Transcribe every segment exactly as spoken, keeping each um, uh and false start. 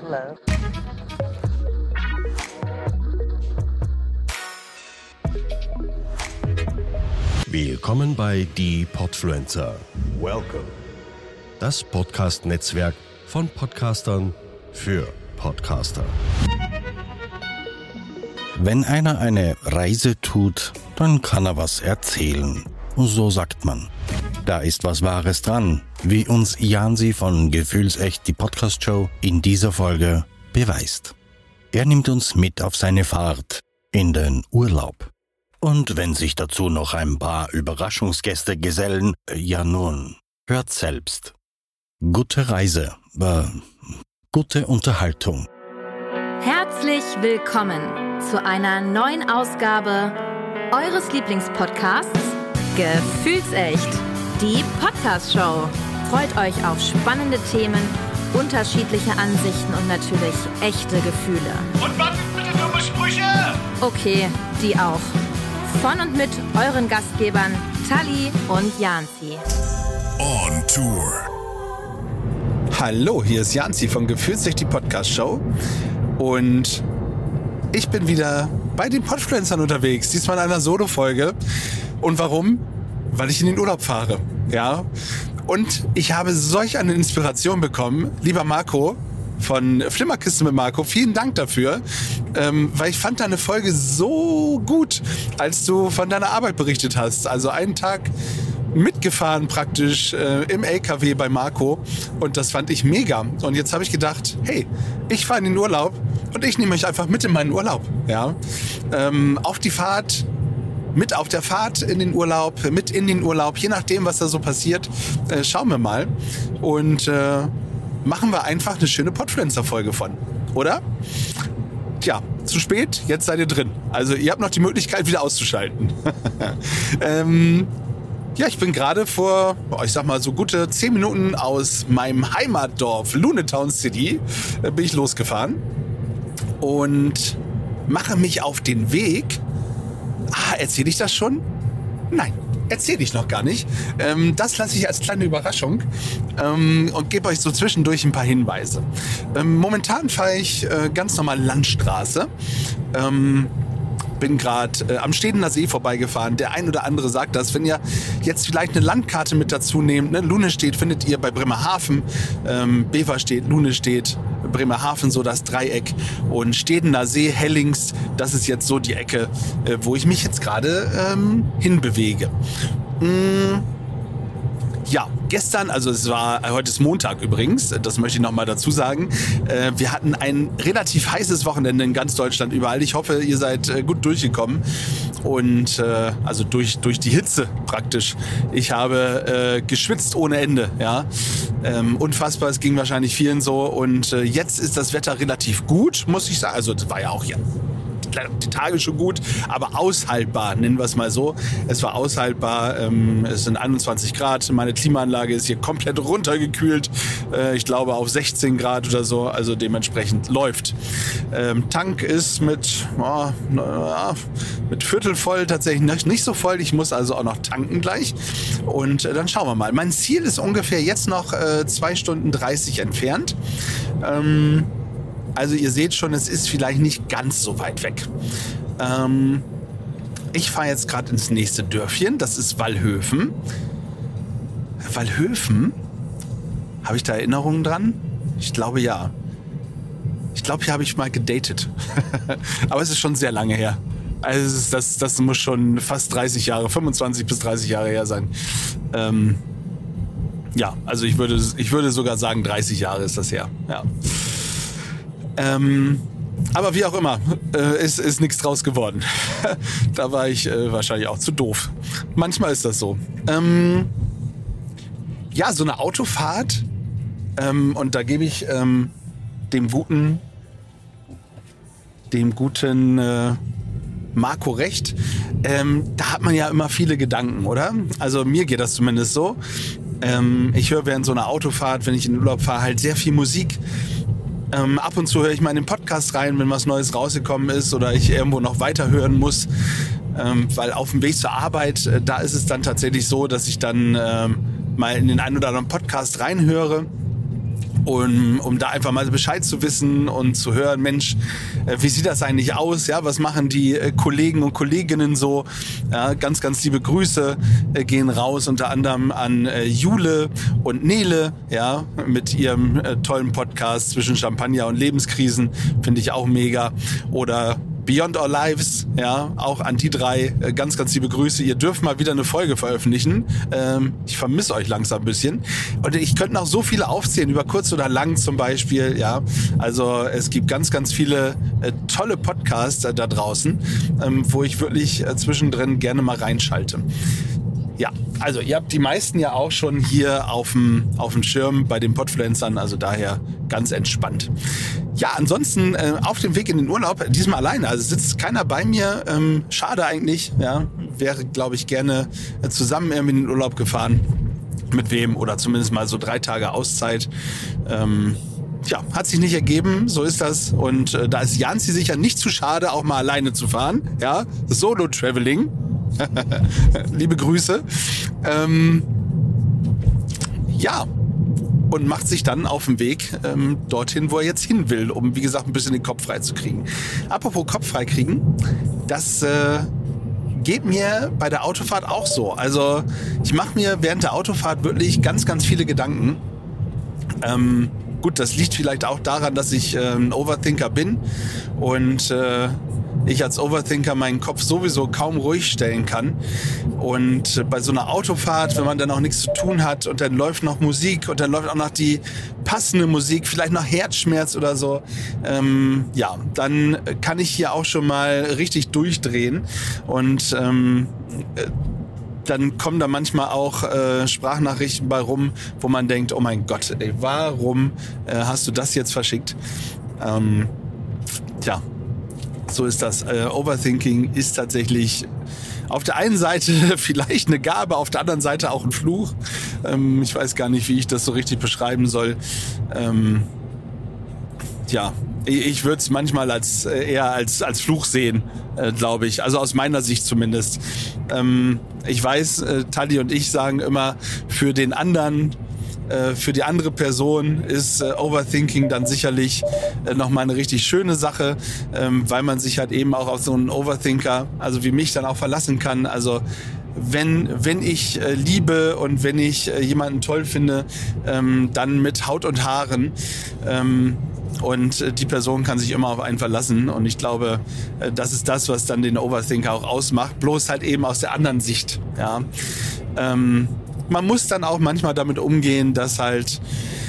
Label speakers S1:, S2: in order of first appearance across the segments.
S1: Hello.
S2: Willkommen bei Die Podfluencer.
S3: Welcome.
S2: Das Podcast-Netzwerk von Podcastern für Podcaster.
S4: Wenn einer eine Reise tut, dann kann er was erzählen. So sagt man. Da ist was Wahres dran, wie uns Jansi von Gefühlsecht, die Podcast-Show, in dieser Folge beweist. Er nimmt uns mit auf seine Fahrt in den Urlaub. Und wenn sich dazu noch ein paar Überraschungsgäste gesellen, ja nun, hört selbst. Gute Reise, äh, gute Unterhaltung.
S5: Herzlich willkommen zu einer neuen Ausgabe eures Lieblingspodcasts Gefühlsecht, die Podcast-Show. Freut euch auf spannende Themen, unterschiedliche Ansichten und natürlich echte Gefühle.
S3: Und was sind bitte dumme Sprüche?
S5: Okay, die auch. Von und mit euren Gastgebern Tali und Janzi.
S3: On Tour.
S6: Hallo, hier ist Janzi von Gefühlsecht, die Podcast-Show. Und ich bin wieder bei den Podfluencern unterwegs, diesmal in einer Solo-Folge. Und warum? Weil ich in den Urlaub fahre, ja. Und ich habe solch eine Inspiration bekommen, lieber Marco von Flimmerkiste mit Marco, vielen Dank dafür, ähm, weil ich fand deine Folge so gut, als du von deiner Arbeit berichtet hast. Also einen Tag mitgefahren praktisch äh, im L K W bei Marco und das fand ich mega. Und jetzt habe ich gedacht, hey, ich fahre in den Urlaub und ich nehme euch einfach mit in meinen Urlaub. Ja? Ähm, auf die Fahrt, mit auf der Fahrt in den Urlaub, mit in den Urlaub, je nachdem, was da so passiert, äh, schauen wir mal. Und äh, machen wir einfach eine schöne Podfluencer-Folge von, oder? Tja, zu spät, jetzt seid ihr drin. Also ihr habt noch die Möglichkeit, wieder auszuschalten. ähm, ja, ich bin gerade vor, ich sag mal, so gute zehn Minuten aus meinem Heimatdorf Lunetown City äh, bin ich losgefahren und mache mich auf den Weg. Ah, erzähle ich das schon? Nein. Erzähle ich noch gar nicht. Ähm, das lasse ich als kleine Überraschung ähm, und gebe euch so zwischendurch ein paar Hinweise. Ähm, momentan fahre ich äh, ganz normal Landstraße. Ähm, bin gerade äh, am Stedener See vorbeigefahren. Der ein oder andere sagt das. Wenn ihr jetzt vielleicht eine Landkarte mit dazu nehmt, ne? Lunestedt findet ihr bei Bremerhaven, ähm, Beverstedt, Lunestedt, Bremerhaven, so das Dreieck und Stedener See, Hellings, das ist jetzt so die Ecke, äh, wo ich mich jetzt gerade ähm, hinbewege. Mm. Ja, gestern, also es war, heute ist Montag übrigens, das möchte ich nochmal dazu sagen. Äh, wir hatten ein relativ heißes Wochenende in ganz Deutschland überall. Ich hoffe, ihr seid äh, gut durchgekommen und äh, also durch, durch die Hitze praktisch. Ich habe äh, geschwitzt ohne Ende, ja. Ähm, unfassbar, es ging wahrscheinlich vielen so und äh, jetzt ist das Wetter relativ gut, muss ich sagen. Also das war ja auch hier. Die Tage schon gut, aber aushaltbar, nennen wir es mal so. Es war aushaltbar, ähm, es sind einundzwanzig Grad, meine Klimaanlage ist hier komplett runtergekühlt, äh, ich glaube auf sechzehn Grad oder so, also dementsprechend läuft. Ähm, Tank ist mit, oh, na, mit Viertel voll, tatsächlich nicht, nicht so voll, ich muss also auch noch tanken gleich und äh, dann schauen wir mal. Mein Ziel ist ungefähr jetzt noch äh, zwei Stunden dreißig entfernt. Ähm, Also ihr seht schon, es ist vielleicht nicht ganz so weit weg. Ähm, ich fahre jetzt gerade ins nächste Dörfchen, das ist Wallhöfen. Wallhöfen? Habe ich da Erinnerungen dran? Ich glaube ja. Ich glaube, hier habe ich mal gedatet. Aber es ist schon sehr lange her. Also es ist, das, das muss schon fast dreißig Jahre, fünfundzwanzig bis dreißig Jahre her sein. Ähm, ja, also ich würde, ich würde sogar sagen, dreißig Jahre ist das her. Ja. Ähm, aber wie auch immer, äh, ist, ist nichts draus geworden. Da war ich äh, wahrscheinlich auch zu doof. Manchmal ist das so. Ähm, ja, so eine Autofahrt. Ähm, und da gebe ich ähm, dem guten, dem guten äh, Marco recht. Ähm, da hat man ja immer viele Gedanken, oder? Also mir geht das zumindest so. Ähm, ich höre während so einer Autofahrt, wenn ich in den Urlaub fahre, halt sehr viel Musik. Ähm, ab und zu höre ich mal in den Podcast rein, wenn was Neues rausgekommen ist oder ich irgendwo noch weiterhören muss. Ähm, weil auf dem Weg zur Arbeit, äh, da ist es dann tatsächlich so, dass ich dann ähm, mal in den einen oder anderen Podcast reinhöre. Um, um da einfach mal Bescheid zu wissen und zu hören, Mensch, äh, wie sieht das eigentlich aus? Ja, was machen die äh, Kollegen und Kolleginnen so? Ja, ganz, ganz liebe Grüße äh, gehen raus, unter anderem an äh, Jule und Nele, ja, mit ihrem äh, tollen Podcast zwischen Champagner und Lebenskrisen, finde ich auch mega. Oder Beyond Our Lives, ja, auch an die drei äh, ganz, ganz liebe Grüße. Ihr dürft mal wieder eine Folge veröffentlichen. Ähm, ich vermisse euch langsam ein bisschen. Und ich könnte noch so viele aufzählen, über kurz oder lang zum Beispiel, ja. Also es gibt ganz, ganz viele äh, tolle Podcasts äh, da draußen, ähm, wo ich wirklich äh, zwischendrin gerne mal reinschalte. Ja, also ihr habt die meisten ja auch schon hier auf dem auf dem Schirm bei den Podfluencern, also daher ganz entspannt. Ja, ansonsten äh, auf dem Weg in den Urlaub, diesmal alleine, also sitzt keiner bei mir, ähm, schade eigentlich, ja, wäre glaube ich gerne äh, zusammen irgendwie in den Urlaub gefahren, mit wem oder zumindest mal so drei Tage Auszeit. Ähm, Tja, hat sich nicht ergeben, so ist das. Und äh, da ist Janzi sicher nicht zu schade, auch mal alleine zu fahren. Ja, Solo-Traveling. Liebe Grüße. Ähm, ja, und macht sich dann auf den Weg ähm, dorthin, wo er jetzt hin will, um, wie gesagt, ein bisschen den Kopf frei zu kriegen. Apropos Kopf frei kriegen, das äh, geht mir bei der Autofahrt auch so. Also ich mache mir während der Autofahrt wirklich ganz, ganz viele Gedanken. Ähm, Gut, das liegt vielleicht auch daran, dass ich äh, ein Overthinker bin und äh, ich als Overthinker meinen Kopf sowieso kaum ruhig stellen kann. Und äh, bei so einer Autofahrt, wenn man dann auch nichts zu tun hat und dann läuft noch Musik und dann läuft auch noch die passende Musik, vielleicht noch Herzschmerz oder so, ähm, ja, dann kann ich hier auch schon mal richtig durchdrehen und ähm, äh, dann kommen da manchmal auch äh, Sprachnachrichten bei rum, wo man denkt, oh mein Gott, ey, warum äh, hast du das jetzt verschickt? Ähm, tja, so ist das. Äh, Overthinking ist tatsächlich auf der einen Seite vielleicht eine Gabe, auf der anderen Seite auch ein Fluch. Ähm, ich weiß gar nicht, wie ich das so richtig beschreiben soll. Ähm, tja, ich würde es manchmal als eher als als Fluch sehen, äh, glaube ich. Also aus meiner Sicht zumindest. Ähm, ich weiß, äh, Tali und ich sagen immer, für den anderen, äh, für die andere Person ist äh, Overthinking dann sicherlich äh, nochmal eine richtig schöne Sache, ähm, weil man sich halt eben auch auf so einen Overthinker, also wie mich, dann auch verlassen kann. Also wenn wenn ich äh, liebe und wenn ich äh, jemanden toll finde, ähm, dann mit Haut und Haaren. Ähm, Und die Person kann sich immer auf einen verlassen. Und ich glaube, das ist das, was dann den Overthinker auch ausmacht. Bloß halt eben aus der anderen Sicht. Ja. Ähm, man muss dann auch manchmal damit umgehen, dass halt,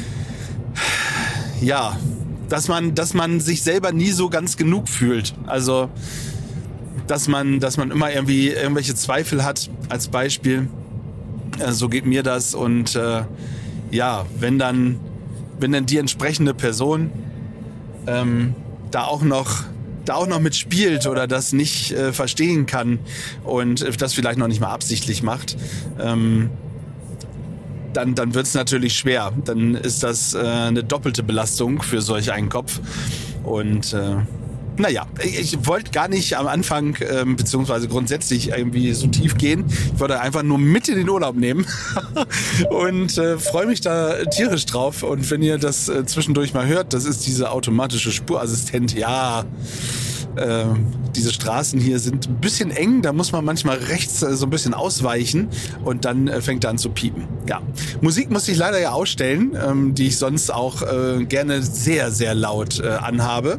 S6: ja, dass man, dass man sich selber nie so ganz genug fühlt. Also, dass man, dass man immer irgendwie irgendwelche Zweifel hat, als Beispiel. Äh, so geht mir das. Und äh, ja, wenn dann, wenn dann die entsprechende Person Ähm, da auch noch da auch noch mitspielt oder das nicht äh, verstehen kann und das vielleicht noch nicht mal absichtlich macht, ähm, dann, dann wird es natürlich schwer. Dann ist das äh, eine doppelte Belastung für solch einen Kopf. Und äh, naja, ich, ich wollte gar nicht am Anfang, ähm, beziehungsweise grundsätzlich irgendwie so tief gehen. Ich wollte einfach nur mit in den Urlaub nehmen und äh, freue mich da tierisch drauf. Und wenn ihr das äh, zwischendurch mal hört, das ist diese automatische Spurassistent. Ja, äh, diese Straßen hier sind ein bisschen eng, da muss man manchmal rechts äh, so ein bisschen ausweichen und dann äh, fängt er an zu piepen. Ja, Musik muss ich leider ja ausstellen, ähm, die ich sonst auch äh, gerne sehr, sehr laut äh, anhabe.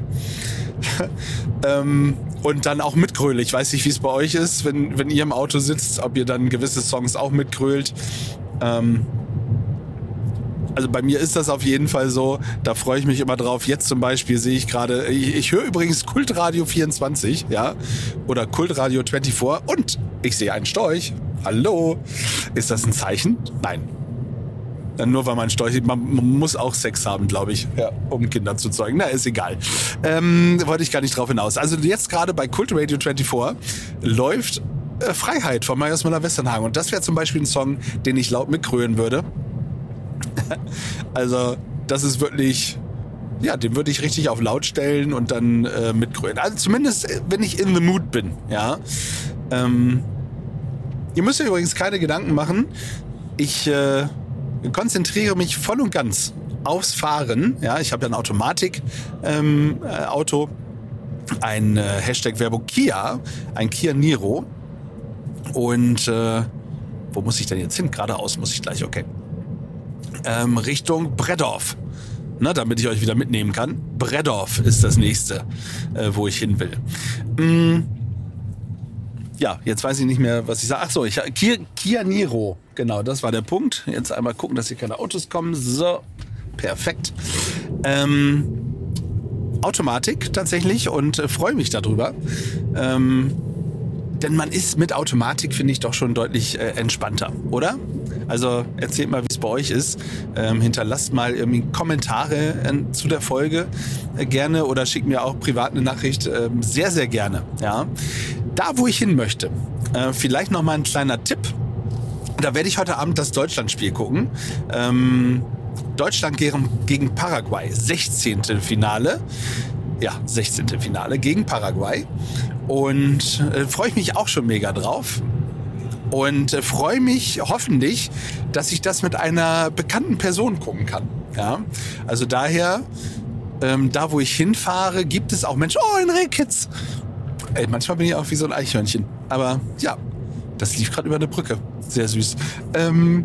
S6: ähm, und dann auch mitgröle. Ich weiß nicht, wie es bei euch ist, wenn, wenn ihr im Auto sitzt, ob ihr dann gewisse Songs auch mitgrölt. Ähm, also bei mir ist das auf jeden Fall so. Da freue ich mich immer drauf. Jetzt zum Beispiel sehe ich gerade, ich, ich höre übrigens Kultradio vierundzwanzig, ja, oder Kultradio vierundzwanzig und ich sehe einen Storch. Hallo. Ist das ein Zeichen? Nein. Nur weil man Storch, man muss auch Sex haben, glaube ich, ja, um Kinder zu zeugen. Na, ist egal. Ähm, wollte ich gar nicht drauf hinaus. Also jetzt gerade bei Kultradio vierundzwanzig läuft äh, Freiheit von Marius Müller-Westernhagen. Und das wäre zum Beispiel ein Song, den ich laut mitgrölen würde. Also das ist wirklich, ja, den würde ich richtig auf laut stellen und dann äh, mitgrölen. Also zumindest, wenn ich in the mood bin, ja. Ähm, ihr müsst euch übrigens keine Gedanken machen. Ich äh, konzentriere mich voll und ganz aufs Fahren. Ja, ich habe ja ein Automatik-Auto, ähm, äh, Auto, ein äh, Hashtag Werbung Kia, ein Kia Niro. Und äh, wo muss ich denn jetzt hin? Geradeaus muss ich gleich, okay. Ähm, Richtung Breddorf. Na, damit ich euch wieder mitnehmen kann. Breddorf ist das nächste, äh, wo ich hin will. Mm, ja, jetzt weiß ich nicht mehr, was ich sage. Ach so, ich, Kia, Kia Niro. Genau, das war der Punkt. Jetzt einmal gucken, dass hier keine Autos kommen. So, perfekt. Ähm, Automatik tatsächlich und äh, freue mich darüber. Ähm, denn man ist mit Automatik, finde ich, doch schon deutlich äh, entspannter, oder? Also erzählt mal, wie es bei euch ist. Ähm, hinterlasst mal irgendwie Kommentare äh, zu der Folge äh, gerne oder schickt mir auch privat eine Nachricht. Äh, sehr, sehr gerne. Ja. Da, wo ich hin möchte, äh, vielleicht noch mal ein kleiner Tipp. Da werde ich heute Abend das Deutschlandspiel gucken. Ähm, Deutschland gegen, gegen Paraguay. sechzehnte Finale. Ja, sechzehnte Finale gegen Paraguay. Und äh, freue ich mich auch schon mega drauf. Und äh, freue mich hoffentlich, dass ich das mit einer bekannten Person gucken kann. Ja? Also daher, ähm, da wo ich hinfahre, gibt es auch Menschen. Oh, ein Rehkitz! Ey, manchmal bin ich auch wie so ein Eichhörnchen. Aber ja, das lief gerade über eine Brücke. Sehr süß. Ähm,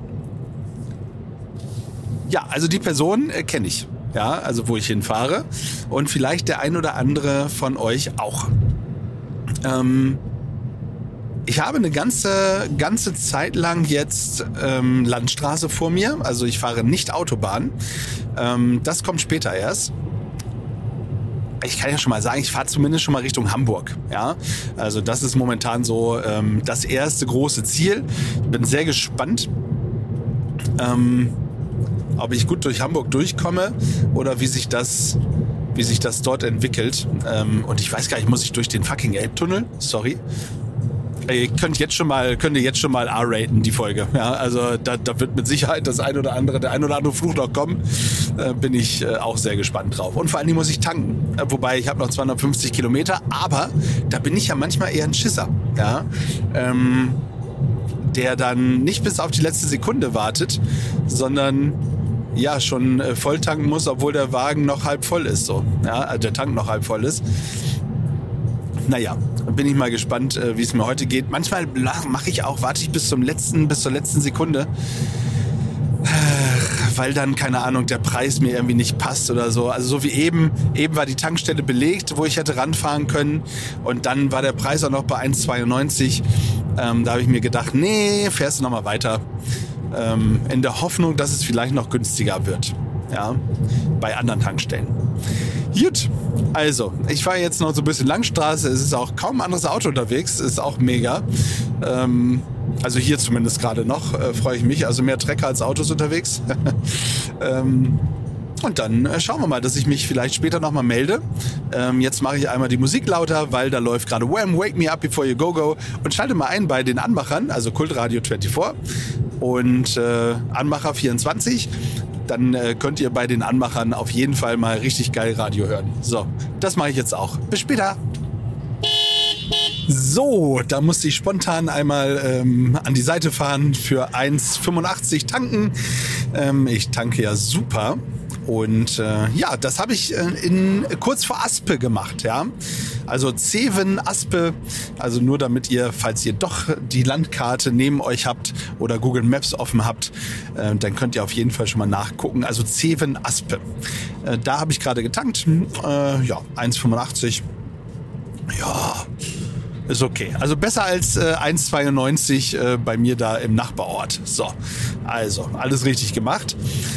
S6: ja, also die Person äh, kenne ich. Ja, also wo ich hinfahre. Und vielleicht der ein oder andere von euch auch. Ähm, ich habe eine ganze, ganze Zeit lang jetzt ähm, Landstraße vor mir. Also ich fahre nicht Autobahn. Ähm, das kommt später erst. Ich kann ja schon mal sagen, ich fahre zumindest schon mal Richtung Hamburg. Ja, also das ist momentan so ähm, das erste große Ziel. Ich bin sehr gespannt, ähm, ob ich gut durch Hamburg durchkomme oder wie sich das, wie sich das dort entwickelt. Ähm, und ich weiß gar nicht, muss ich durch den fucking Elbtunnel? Sorry. Ihr könnt jetzt schon mal, könnt ihr jetzt schon mal R-raten, die Folge. Ja, also da, da wird mit Sicherheit das ein oder andere, der ein oder andere Fluch noch kommen. Äh, bin ich äh, auch sehr gespannt drauf. Und vor allen Dingen muss ich tanken. Äh, wobei, ich habe noch zweihundertfünfzig Kilometer, aber da bin ich ja manchmal eher ein Schisser. Ja, ähm, der dann nicht bis auf die letzte Sekunde wartet, sondern ja schon äh, voll tanken muss, obwohl der Wagen noch halb voll ist. So. Ja, äh, der Tank noch halb voll ist. Naja, bin ich mal gespannt, wie es mir heute geht. Manchmal mache ich auch, warte ich bis zum letzten, bis zur letzten Sekunde, weil dann, keine Ahnung, der Preis mir irgendwie nicht passt oder so. Also so wie eben, eben war die Tankstelle belegt, wo ich hätte ranfahren können und dann war der Preis auch noch bei eins Komma zweiundneunzig. Ähm, da habe ich mir gedacht, nee, fährst du noch mal weiter. Ähm, in der Hoffnung, dass es vielleicht noch günstiger wird. Ja, bei anderen Tankstellen. Gut, also, ich fahre jetzt noch so ein bisschen Langstraße. Es ist auch kaum ein anderes Auto unterwegs. Ist auch mega. Ähm, also hier zumindest gerade noch, äh, freue ich mich. Also mehr Trecker als Autos unterwegs. ähm, und dann äh, schauen wir mal, dass ich mich vielleicht später nochmal melde. Ähm, jetzt mache ich einmal die Musik lauter, weil da läuft gerade Wham! Wake Me Up Before You Go Go. Und schalte mal ein bei den Anmachern, also Kultradio vierundzwanzig und äh, Anmacher vierundzwanzig. Dann äh, könnt ihr bei den Anmachern auf jeden Fall mal richtig geil Radio hören. So, das mache ich jetzt auch. Bis später. So, da musste ich spontan einmal ähm, an die Seite fahren für eins Komma fünfundachtzig tanken. Ähm, ich tanke ja super. Und äh, ja, das habe ich äh, in, kurz vor Aspe gemacht, ja. Also Zeven, Aspe, also nur damit ihr, falls ihr doch die Landkarte neben euch habt oder Google Maps offen habt, äh, dann könnt ihr auf jeden Fall schon mal nachgucken. Also Zeven, Aspe. Äh, da habe ich gerade getankt. Äh, ja, eins Komma fünfundachtzig. Ja, ist okay. Also besser als äh, eins Komma zweiundneunzig äh, bei mir da im Nachbarort. So, also alles richtig gemacht.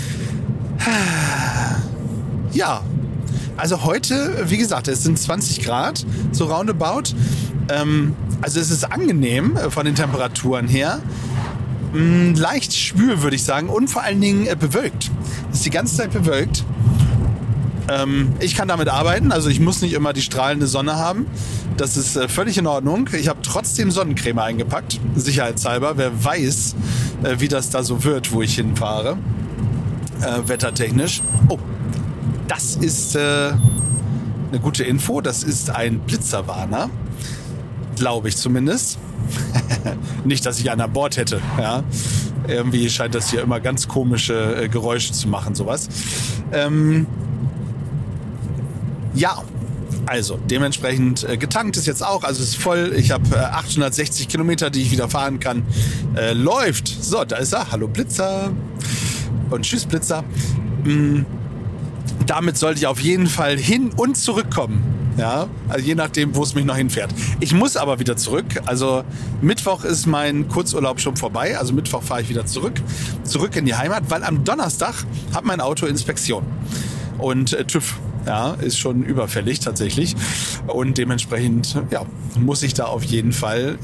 S6: Ja, also heute, wie gesagt, es sind zwanzig Grad, so roundabout. Ähm, also es ist angenehm von den Temperaturen her. Ähm, leicht schwül, würde ich sagen, und vor allen Dingen äh, bewölkt. Es ist die ganze Zeit bewölkt. Ähm, ich kann damit arbeiten, also ich muss nicht immer die strahlende Sonne haben. Das ist äh, völlig in Ordnung. Ich habe trotzdem Sonnencreme eingepackt, sicherheitshalber. Wer weiß, äh, wie das da so wird, wo ich hinfahre. Äh, wettertechnisch. Oh, das ist äh, eine gute Info. Das ist ein Blitzerwarner. Glaube ich zumindest. Nicht, dass ich einen an Bord hätte. Ja. Irgendwie scheint das hier immer ganz komische äh, Geräusche zu machen, sowas. Ähm, ja, also dementsprechend äh, getankt ist jetzt auch, also ist voll. Ich habe äh, achthundertsechzig Kilometer, die ich wieder fahren kann. Äh, läuft. So, da ist er. Hallo Blitzer. Und tschüss Blitzer. Mm, damit sollte ich auf jeden Fall hin und zurückkommen. Ja, also je nachdem, wo es mich noch hinfährt. Ich muss aber wieder zurück. Also Mittwoch ist mein Kurzurlaub schon vorbei. Also Mittwoch fahre ich wieder zurück. Zurück in die Heimat, weil am Donnerstag hat mein Auto Inspektion. Und äh, TÜV. Ja, ist schon überfällig tatsächlich. Und dementsprechend, ja, muss ich da auf jeden Fall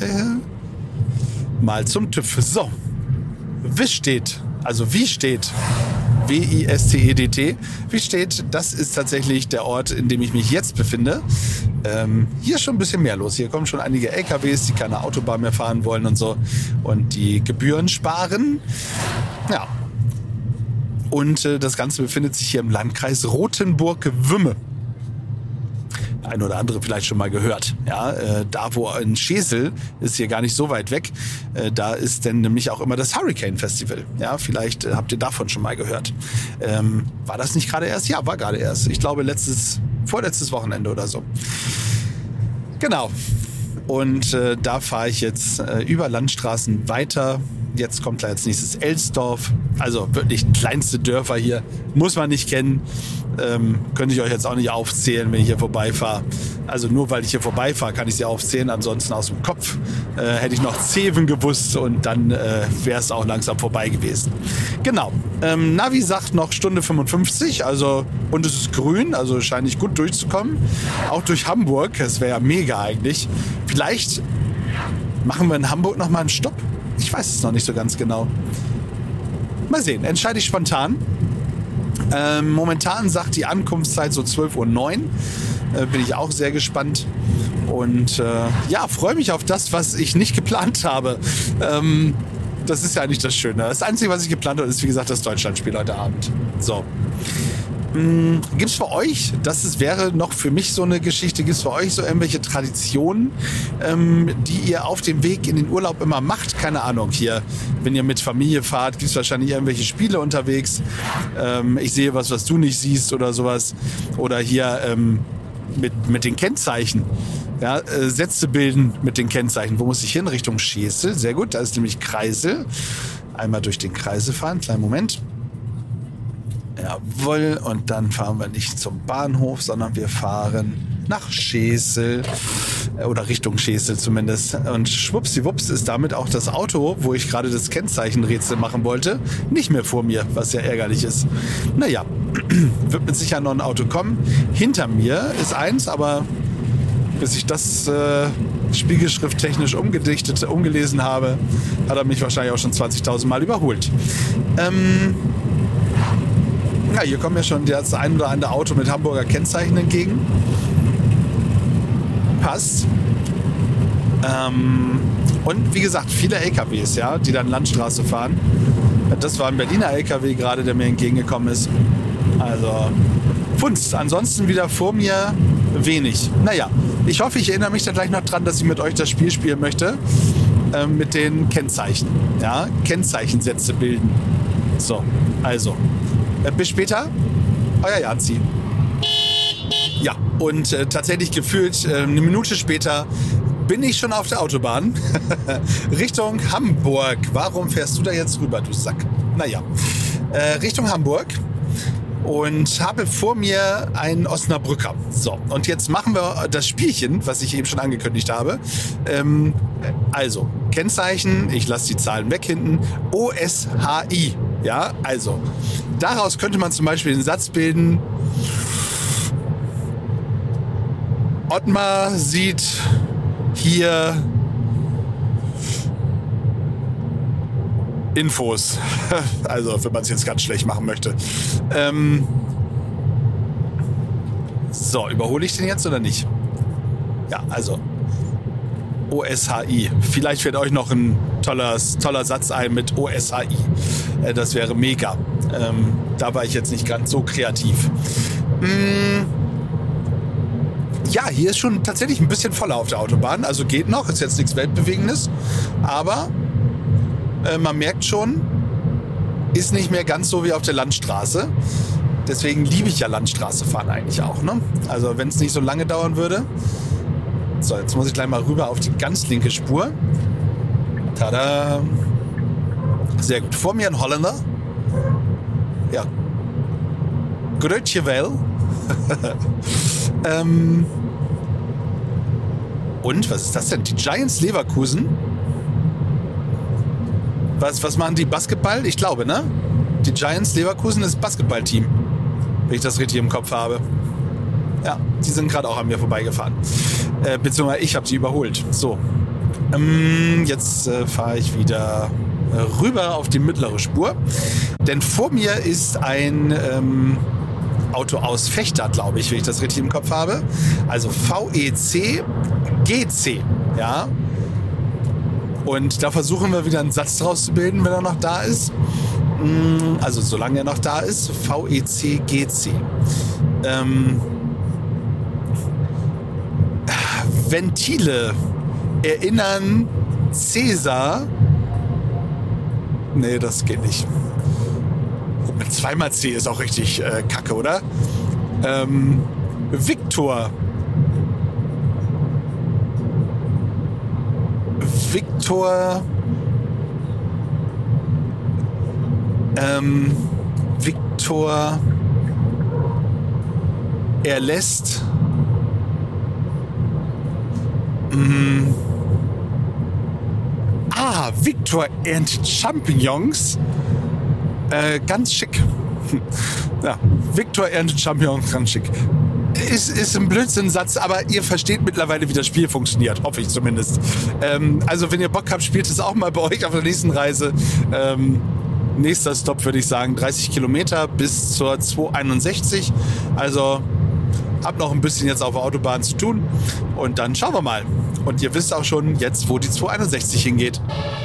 S6: äh, mal zum TÜV. So, wie steht, also wie steht, W I S T E D T, wie steht, das ist tatsächlich der Ort, in dem ich mich jetzt befinde. Ähm, hier ist schon ein bisschen mehr los. Hier kommen schon einige L K Ws, die keine Autobahn mehr fahren wollen und so. Und die Gebühren sparen. Ja. Und äh, das Ganze befindet sich hier im Landkreis Rothenburg-Wümme. Ein oder andere vielleicht schon mal gehört. Ja, äh, da wo in Schesel ist hier gar nicht so weit weg. Äh, da ist denn nämlich auch immer das Hurricane Festival. Ja, vielleicht äh, habt ihr davon schon mal gehört. Ähm, war das nicht gerade erst? Ja, war gerade erst. Ich glaube letztes, vorletztes Wochenende oder so. Genau. Und äh, da fahre ich jetzt äh, über Landstraßen weiter. Jetzt kommt gleich als nächstes Elsdorf. Also wirklich kleinste Dörfer hier. Muss man nicht kennen. Ähm, könnte ich euch jetzt auch nicht aufzählen, wenn ich hier vorbeifahre. Also nur weil ich hier vorbeifahre, kann ich sie aufzählen. Ansonsten aus dem Kopf äh, hätte ich noch Zeven gewusst und dann äh, wäre es auch langsam vorbei gewesen. Genau. Ähm, Navi sagt noch Stunde fünfundfünfzig. Also, und es ist grün, also scheine ich gut durchzukommen. Auch durch Hamburg. Das wäre ja mega eigentlich. Vielleicht machen wir in Hamburg nochmal einen Stopp. Ich weiß es noch nicht so ganz genau. Mal sehen, entscheide ich spontan. Ähm, momentan sagt die Ankunftszeit so zwölf Uhr neun. Äh, bin ich auch sehr gespannt. Und äh, ja, freue mich auf das, was ich nicht geplant habe. Ähm, das ist ja eigentlich das Schöne. Das Einzige, was ich geplant habe, ist wie gesagt das Deutschlandspiel heute Abend. So. Hm, gibt es für euch, das ist, wäre noch für mich so eine Geschichte, gibt es für euch so irgendwelche Traditionen, ähm, die ihr auf dem Weg in den Urlaub immer macht? Keine Ahnung, hier, wenn ihr mit Familie fahrt, gibt es wahrscheinlich irgendwelche Spiele unterwegs. Ähm, ich sehe was, was du nicht siehst oder sowas. Oder hier ähm, mit, mit den Kennzeichen. Ja, äh, Sätze bilden mit den Kennzeichen. Wo muss ich hin? Richtung Schesel. Sehr gut, da ist nämlich Kreisel. Einmal durch den Kreisel fahren, kleinen Moment. Jawohl, und dann fahren wir nicht zum Bahnhof, sondern wir fahren nach Schesel oder Richtung Schesel zumindest. Und schwuppsiwupps ist damit auch das Auto, wo ich gerade das Kennzeichenrätsel machen wollte, nicht mehr vor mir, was ja ärgerlich ist. Naja, wird mit Sicherheit noch ein Auto kommen. Hinter mir ist eins, aber bis ich das äh, spiegelschrifttechnisch umgedichtet, umgelesen habe, hat er mich wahrscheinlich auch schon zwanzigtausend Mal überholt. Ähm... Ja, hier kommt ja schon das ein oder andere Auto mit Hamburger Kennzeichen entgegen. Passt. Ähm, und wie gesagt, viele L K Ws, ja, die dann Landstraße fahren. Das war ein Berliner L K W gerade, der mir entgegengekommen ist. Also, Funst. Ansonsten wieder vor mir wenig. Naja, ich hoffe, ich erinnere mich dann gleich noch dran, dass ich mit euch das Spiel spielen möchte. Äh, mit den Kennzeichen. Ja, Kennzeichensätze bilden. So, also. Bis später, euer Janzi. Ja, und äh, tatsächlich gefühlt äh, eine Minute später bin ich schon auf der Autobahn Richtung Hamburg. Warum fährst du da jetzt rüber, du Sack? Naja, äh, Richtung Hamburg und habe vor mir einen Osnabrücker. So, und jetzt machen wir das Spielchen, was ich eben schon angekündigt habe. Ähm, also, Kennzeichen, ich lasse die Zahlen weg hinten, O S H I. Ja, also, daraus könnte man zum Beispiel den Satz bilden: Ottmar sieht hier Infos. Also, wenn man es jetzt ganz schlecht machen möchte. Ähm so, überhole ich den jetzt oder nicht? Ja, also O S H I. Vielleicht fällt euch noch ein toller, toller Satz ein mit O S H I. Äh, das wäre mega. Ähm, da war ich jetzt nicht ganz so kreativ. Mm. Ja, hier ist schon tatsächlich ein bisschen voller auf der Autobahn. Also geht noch, ist jetzt nichts Weltbewegendes. Aber äh, man merkt schon, ist nicht mehr ganz so wie auf der Landstraße. Deswegen liebe ich ja Landstraße fahren eigentlich auch. Ne? Also wenn es nicht so lange dauern würde. So, jetzt muss ich gleich mal rüber auf die ganz linke Spur. Tada! Sehr gut. Vor mir ein Holländer. Ja. Grütje wel. ähm. Und, was ist das denn? Die Giants Leverkusen? Was, was machen die? Basketball? Ich glaube, ne? Die Giants Leverkusen ist Basketballteam. Wenn ich das richtig im Kopf habe. Ja, die sind gerade auch an mir vorbeigefahren. Äh, beziehungsweise ich habe sie überholt. So. Ähm, jetzt äh, fahre ich wieder äh, rüber auf die mittlere Spur. Denn vor mir ist ein ähm, Auto aus Vechta, glaube ich, wenn ich das richtig im Kopf habe. Also V E C G C. Ja. Und da versuchen wir wieder einen Satz draus zu bilden, wenn er noch da ist. Also solange er noch da ist. V E C G C. Ähm, Ventile erinnern Cäsar. Nee, das geht nicht. Oh, mit zweimal C ist auch richtig äh, kacke, oder? Ähm, Viktor. Viktor. Ähm, Viktor. Er lässt. Mm, ah, Viktor erntet Champignons. Äh, ganz schick. Ja, Viktor erntet Champignons, ganz schick. Ist, ist ein Blödsinnsatz, aber ihr versteht mittlerweile, wie das Spiel funktioniert. Hoffe ich zumindest. Ähm, also, wenn ihr Bock habt, spielt es auch mal bei euch auf der nächsten Reise. Ähm, nächster Stopp würde ich sagen dreißig Kilometer bis zur zweihunderteinundsechzig. Also, hab noch ein bisschen jetzt auf der Autobahn zu tun. Und dann schauen wir mal. Und ihr wisst auch schon jetzt, wo die zweihunderteinundsechzig hingeht.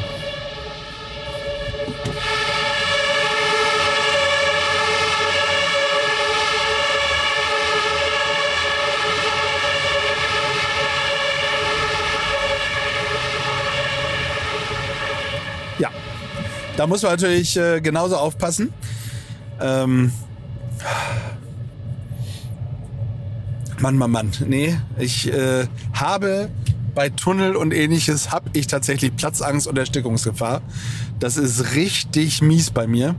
S6: Ja, da muss man natürlich äh, genauso aufpassen. Ähm, Mann, Mann, Mann. Nee, ich äh, habe bei Tunnel und ähnliches habe ich tatsächlich Platzangst und Erstickungsgefahr. Das ist richtig mies bei mir.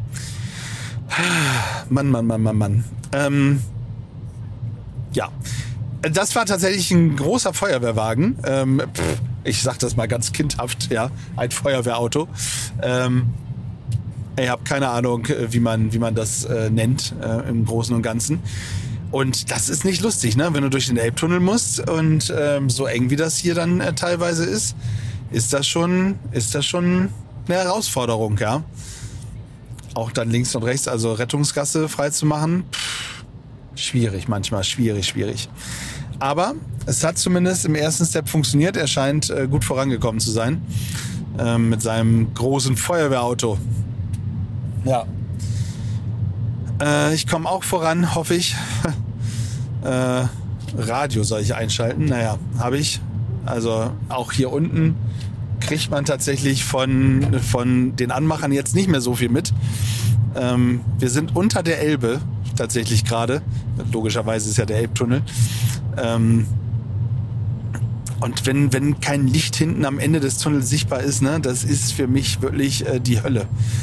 S6: Mann, Mann, Mann, Mann, Mann. Ähm, ja, das war tatsächlich ein großer Feuerwehrwagen. Ähm, pff, ich sag das mal ganz kindhaft, ja, ein Feuerwehrauto. Ähm, ich habe keine Ahnung, wie man, wie man das äh, nennt äh, im Großen und Ganzen. Und das ist nicht lustig, ne? Wenn du durch den Elbtunnel musst und ähm, so eng wie das hier dann äh, teilweise ist, ist das schon, ist das schon eine Herausforderung, ja. Auch dann links und rechts, also Rettungsgasse frei zu machen, pff, schwierig manchmal, schwierig, schwierig. Aber es hat zumindest im ersten Step funktioniert. Er scheint äh, gut vorangekommen zu sein äh, mit seinem großen Feuerwehrauto. Ja. Äh, ich komme auch voran, hoffe ich. äh, Radio soll ich einschalten. Naja, habe ich. Also auch hier unten kriegt man tatsächlich von, von den Anmachern jetzt nicht mehr so viel mit. Ähm, wir sind unter der Elbe tatsächlich gerade. Logischerweise ist ja der Elbtunnel. Ähm, und wenn, wenn kein Licht hinten am Ende des Tunnels sichtbar ist, ne, das ist für mich wirklich äh, die Hölle.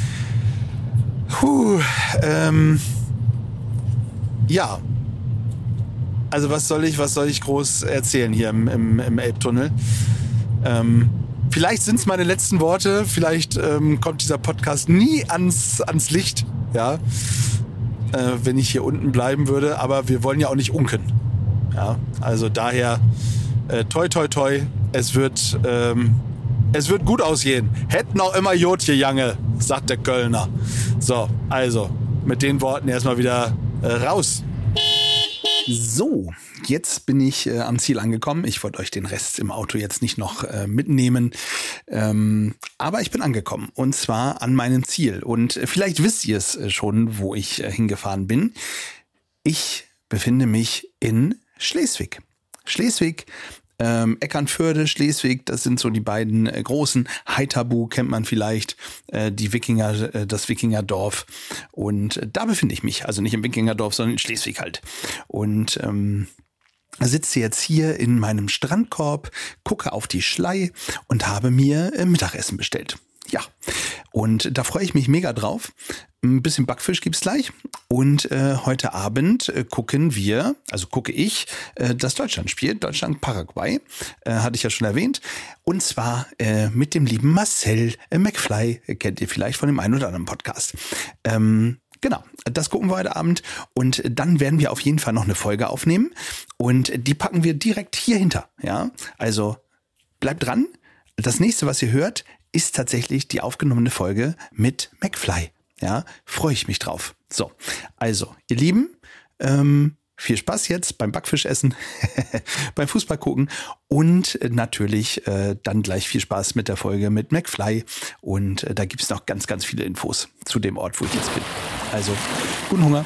S6: Puh, ähm, ja. Also was soll ich, was soll ich groß erzählen hier im, im, im Elbtunnel? Ähm, vielleicht sind es meine letzten Worte, vielleicht ähm, kommt dieser Podcast nie ans, ans Licht, ja, äh, wenn ich hier unten bleiben würde, aber wir wollen ja auch nicht unken. Ja, also daher äh, toi toi toi, es wird, ähm, es wird gut ausgehen. Hätten auch immer Jod gejange, sagt der Kölner. So, also mit den Worten erstmal wieder äh, raus. So, jetzt bin ich äh, am Ziel angekommen. Ich wollte euch den Rest im Auto jetzt nicht noch äh, mitnehmen. Ähm, aber ich bin angekommen und zwar an meinem Ziel. Und äh, vielleicht wisst ihr es äh, schon, wo ich äh, hingefahren bin. Ich befinde mich in Schleswig. Schleswig Ähm, Eckernförde, Schleswig, das sind so die beiden äh, großen. Haithabu kennt man vielleicht, äh, die Wikinger, äh, das Wikingerdorf. Und äh, da befinde ich mich. Also nicht im Wikingerdorf, sondern in Schleswig halt. Und ähm, sitze jetzt hier in meinem Strandkorb, gucke auf die Schlei und habe mir äh, Mittagessen bestellt. Ja, und da freue ich mich mega drauf. Ein bisschen Backfisch gibt's gleich. Und äh, heute Abend äh, gucken wir, also gucke ich, äh, das Deutschlandspiel, Deutschland-Paraguay, äh, hatte ich ja schon erwähnt. Und zwar äh, mit dem lieben Marcel äh, McFly, äh, kennt ihr vielleicht von dem einen oder anderen Podcast. Ähm, Genau, das gucken wir heute Abend und dann werden wir auf jeden Fall noch eine Folge aufnehmen und die packen wir direkt hier hinter. Ja, also bleibt dran. Das nächste, was ihr hört, ist tatsächlich die aufgenommene Folge mit McFly. Ja, freue ich mich drauf. So, also ihr Lieben, ähm, viel Spaß jetzt beim Backfischessen, beim Fußball gucken und natürlich äh, dann gleich viel Spaß mit der Folge mit McFly. Und äh, da gibt es noch ganz, ganz viele Infos zu dem Ort, wo ich jetzt bin. Also, guten Hunger.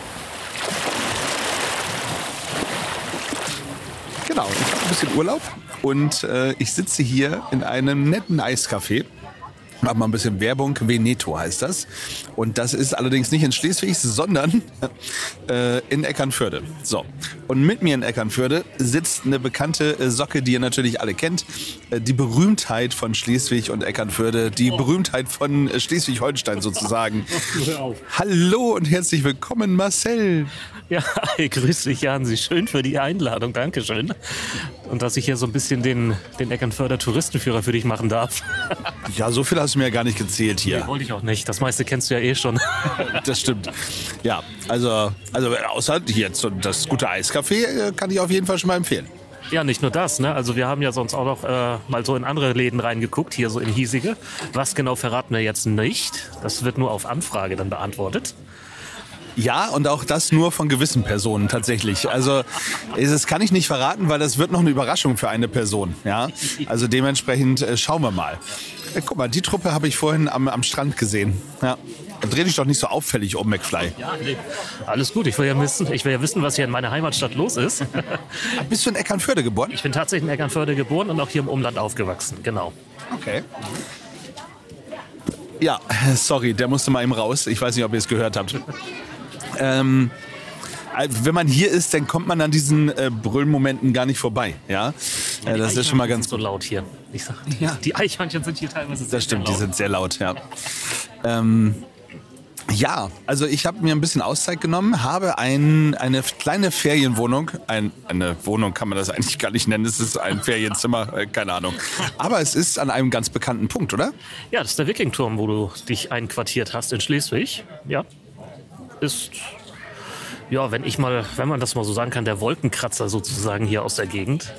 S6: Genau, ich habe ein bisschen Urlaub und äh, ich sitze hier in einem netten Eiscafé. Machen wir ein bisschen Werbung. Veneto heißt das. Und das ist allerdings nicht in Schleswig, sondern äh, in Eckernförde. So. Und mit mir in Eckernförde sitzt eine bekannte äh, Socke, die ihr natürlich alle kennt. Äh, die Berühmtheit von Schleswig und Eckernförde. Die oh. Berühmtheit von äh, Schleswig-Holstein sozusagen. Hallo und herzlich willkommen, Marcel.
S1: Ja, hi, grüß dich, Jansi. Schön für die Einladung. Dankeschön. Und dass ich hier so ein bisschen den, den Eckernförder Touristenführer für dich machen darf.
S6: Ja, so viel hast du mir ja gar nicht gezählt hier.
S1: Nee, wollte ich auch nicht. Das meiste kennst du ja eh schon.
S6: Das stimmt. Ja, also, also außer jetzt das gute Eiscafé kann ich auf jeden Fall schon mal empfehlen.
S1: Ja, nicht nur das, ne? Also wir haben ja sonst auch noch äh, mal so in andere Läden reingeguckt, hier so in Hiesige. Was genau verraten wir jetzt nicht. Das wird nur auf Anfrage dann beantwortet.
S6: Ja, und auch das nur von gewissen Personen tatsächlich. Also das kann ich nicht verraten, weil das wird noch eine Überraschung für eine Person. Ja, also dementsprechend äh, schauen wir mal. Äh, guck mal, die Truppe habe ich vorhin am, am Strand gesehen. Ja, dreh dich doch nicht so auffällig um, McFly.
S1: Ja, nee. Alles gut. Ich will ja wissen, ich will ja wissen, was hier in meiner Heimatstadt los ist.
S6: Bist du in Eckernförde geboren?
S1: Ich bin tatsächlich in Eckernförde geboren und auch hier im Umland aufgewachsen. Genau.
S6: Okay. Ja, sorry, der musste mal eben raus. Ich weiß nicht, ob ihr es gehört habt. Ähm, wenn man hier ist, dann kommt man an diesen äh, Brüllmomenten gar nicht vorbei. Ja,
S1: ja
S6: äh, das ist schon mal ganz
S1: so laut hier. Ich sag, ja. Die Eichhörnchen sind hier teilweise sehr
S6: Das stimmt,
S1: laut.
S6: Die sind sehr laut. Ja. Ähm, ja, also ich habe mir ein bisschen Auszeit genommen, habe ein, eine kleine Ferienwohnung, ein, eine Wohnung kann man das eigentlich gar nicht nennen, es ist ein Ferienzimmer, äh, keine Ahnung. Aber es ist an einem ganz bekannten Punkt, oder?
S1: Ja, das ist der Wikingturm, wo du dich einquartiert hast in Schleswig. Ja. Ist, ja, wenn ich mal, wenn man das mal so sagen kann, der Wolkenkratzer sozusagen hier aus der Gegend.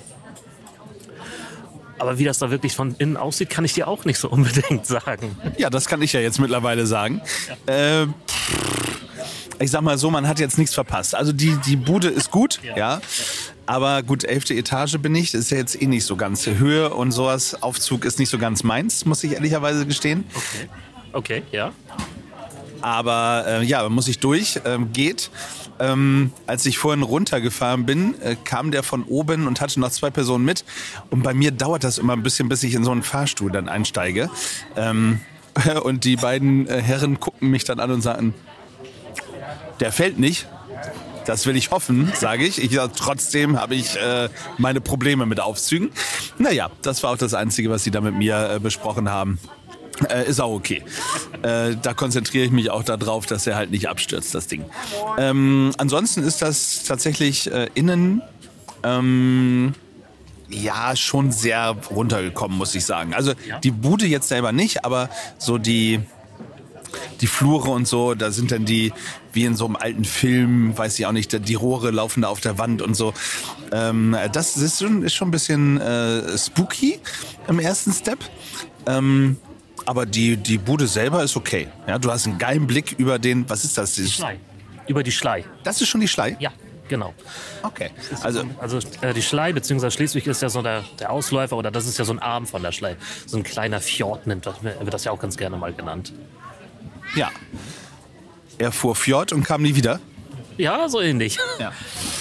S1: Aber wie das da wirklich von innen aussieht, kann ich dir auch nicht so unbedingt sagen.
S6: Ja, das kann ich ja jetzt mittlerweile sagen. Ja. Äh, ich sag mal so, man hat jetzt nichts verpasst. Also die, die Bude ist gut, ja. ja. Aber gut, elfte Etage bin ich, das ist ja jetzt eh nicht so ganz. Höhe und sowas, Aufzug ist nicht so ganz meins, muss ich ehrlicherweise gestehen.
S1: Okay, okay, ja.
S6: Aber äh, ja, muss ich durch, ähm, geht. Ähm, als ich vorhin runtergefahren bin, äh, kam der von oben und hatte noch zwei Personen mit. Und bei mir dauert das immer ein bisschen, bis ich in so einen Fahrstuhl dann einsteige. Ähm, und die beiden äh, Herren gucken mich dann an und sagen, der fällt nicht. Das will ich hoffen, sage ich. ich trotzdem habe ich äh, meine Probleme mit Aufzügen. Naja, das war auch das Einzige, was sie da mit mir äh, besprochen haben. Äh, ist auch okay. Äh, da konzentriere ich mich auch darauf, dass er halt nicht abstürzt, das Ding. Ähm, ansonsten ist das tatsächlich äh, innen ähm, ja schon sehr runtergekommen, muss ich sagen. Also die Bude jetzt selber nicht, aber so die die Flure und so, da sind dann die, wie in so einem alten Film, weiß ich auch nicht, die Rohre laufen da auf der Wand und so. Ähm, das ist schon, ist schon ein bisschen äh, spooky im ersten Step. Ähm, Aber die, die Bude selber ist okay. Ja, du hast einen geilen Blick über den, was ist das?
S1: Die Schlei. Über die Schlei.
S6: Das ist schon die Schlei?
S1: Ja, genau.
S6: Okay. Also,
S1: also äh, die Schlei, beziehungsweise Schleswig ist ja so der, der Ausläufer, oder das ist ja so ein Arm von der Schlei. So ein kleiner Fjord nennt das, wird das ja auch ganz gerne mal genannt.
S6: Ja. Er fuhr Fjord und kam nie wieder?
S1: Ja, so ähnlich.
S6: Ja.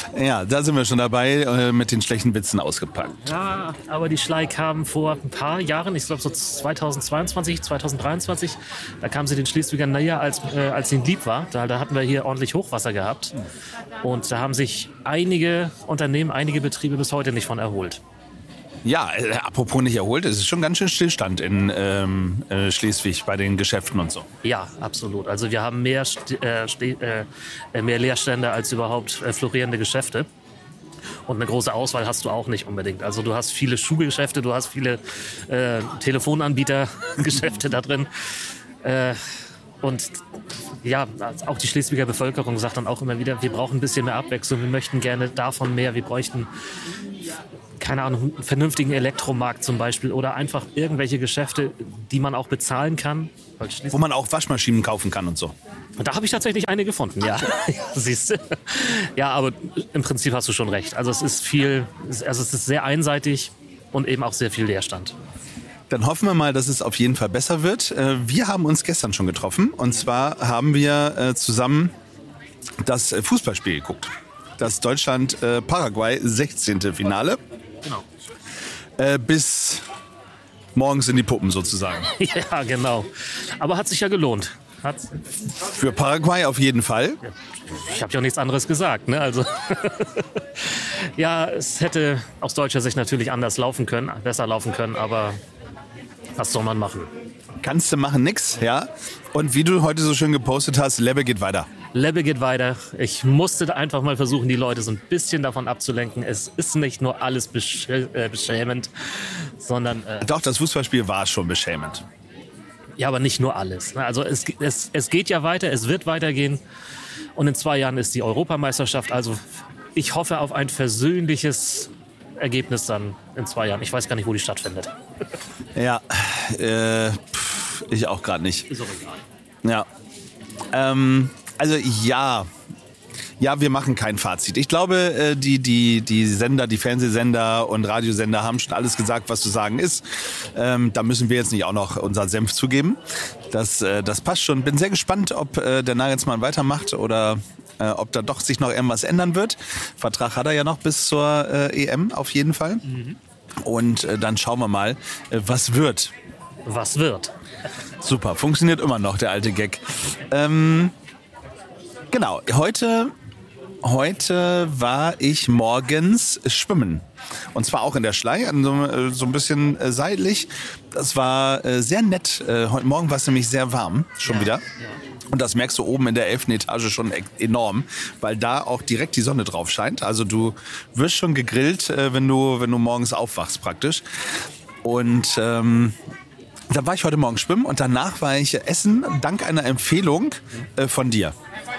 S6: Ja, da sind wir schon dabei, äh, mit den schlechten Witzen ausgepackt.
S1: Ja, aber die Schlei kam vor ein paar Jahren, ich glaube so zweitausendzweiundzwanzig, zweitausenddreiundzwanzig, da kam sie den Schleswigern näher, als, äh, als ihnen lieb war. Da, da hatten wir hier ordentlich Hochwasser gehabt. Und da haben sich einige Unternehmen, einige Betriebe bis heute nicht von erholt.
S6: Ja, äh, apropos nicht erholt, es ist schon ganz schön Stillstand in ähm, äh, Schleswig bei den Geschäften und so.
S1: Ja, absolut. Also wir haben mehr, St- äh, Ste- äh, mehr Leerstände als überhaupt äh, florierende Geschäfte. Und eine große Auswahl hast du auch nicht unbedingt. Also du hast viele Schuhgeschäfte, du hast viele äh, Telefonanbietergeschäfte da drin. Äh, und ja, auch die Schleswiger Bevölkerung sagt dann auch immer wieder, wir brauchen ein bisschen mehr Abwechslung, wir möchten gerne davon mehr, wir bräuchten, keine Ahnung, einen vernünftigen Elektromarkt zum Beispiel oder einfach irgendwelche Geschäfte, die man auch bezahlen kann.
S6: Wo man auch Waschmaschinen kaufen kann und so.
S1: Und da habe ich tatsächlich eine gefunden, ja. Siehst du? Ja, aber im Prinzip hast du schon recht. Also es ist viel, also es ist sehr einseitig und eben auch sehr viel Leerstand.
S6: Dann hoffen wir mal, dass es auf jeden Fall besser wird. Wir haben uns gestern schon getroffen. Und zwar haben wir zusammen das Fußballspiel geguckt. Das Deutschland-Paraguay sechzehnte Finale.
S1: Genau.
S6: Bis morgens in die Puppen sozusagen.
S1: Ja, genau. Aber hat sich ja gelohnt. Hat
S6: Für Paraguay auf jeden Fall.
S1: Ich habe ja auch nichts anderes gesagt, ne? Also ja, es hätte aus deutscher Sicht natürlich anders laufen können, besser laufen können, aber was soll man machen?
S6: Kannst du machen, nix, ja. Und wie du heute so schön gepostet hast, Lebbe geht weiter.
S1: Lebbe geht weiter. Ich musste einfach mal versuchen, die Leute so ein bisschen davon abzulenken. Es ist nicht nur alles besch- äh, beschämend, sondern äh,
S6: Doch, das Fußballspiel war schon beschämend.
S1: ja, aber nicht nur alles. Also es, es, es geht ja weiter, es wird weitergehen. Und in zwei Jahren ist die Europameisterschaft. Also ich hoffe auf ein versöhnliches Ergebnis dann in zwei Jahren. Ich weiß gar nicht, wo die stattfindet.
S6: Ja, äh, pff, ich auch gerade nicht.
S1: Ist auch egal.
S6: Ja, ähm, also ja, ja, wir machen kein Fazit. Ich glaube, äh, die, die, die Sender, die Fernsehsender und Radiosender haben schon alles gesagt, was zu sagen ist. Ähm, da müssen wir jetzt nicht auch noch unseren Senf zugeben. Das, äh, das passt schon. Bin sehr gespannt, ob äh, der Nagelsmann weitermacht oder äh, ob da doch sich noch irgendwas ändern wird. Vertrag hat er ja noch bis zur äh, E M auf jeden Fall. Mhm. Und äh, dann schauen wir mal, äh, was wird.
S1: Was wird?
S6: Super, funktioniert immer noch, der alte Gag. Ähm, genau, heute, heute war ich morgens schwimmen. Und zwar auch in der Schlei, so, so ein bisschen äh, seitlich. Das war äh, sehr nett. Äh, heute Morgen war es nämlich sehr warm, schon
S1: Ja,
S6: wieder.
S1: ja.
S6: Und das merkst du oben in der elften Etage schon e- enorm, weil da auch direkt die Sonne drauf scheint. Also du wirst schon gegrillt, äh, wenn du, wenn du morgens aufwachst praktisch. Und ähm, da war ich heute Morgen schwimmen und danach war ich essen, dank einer Empfehlung äh, von dir.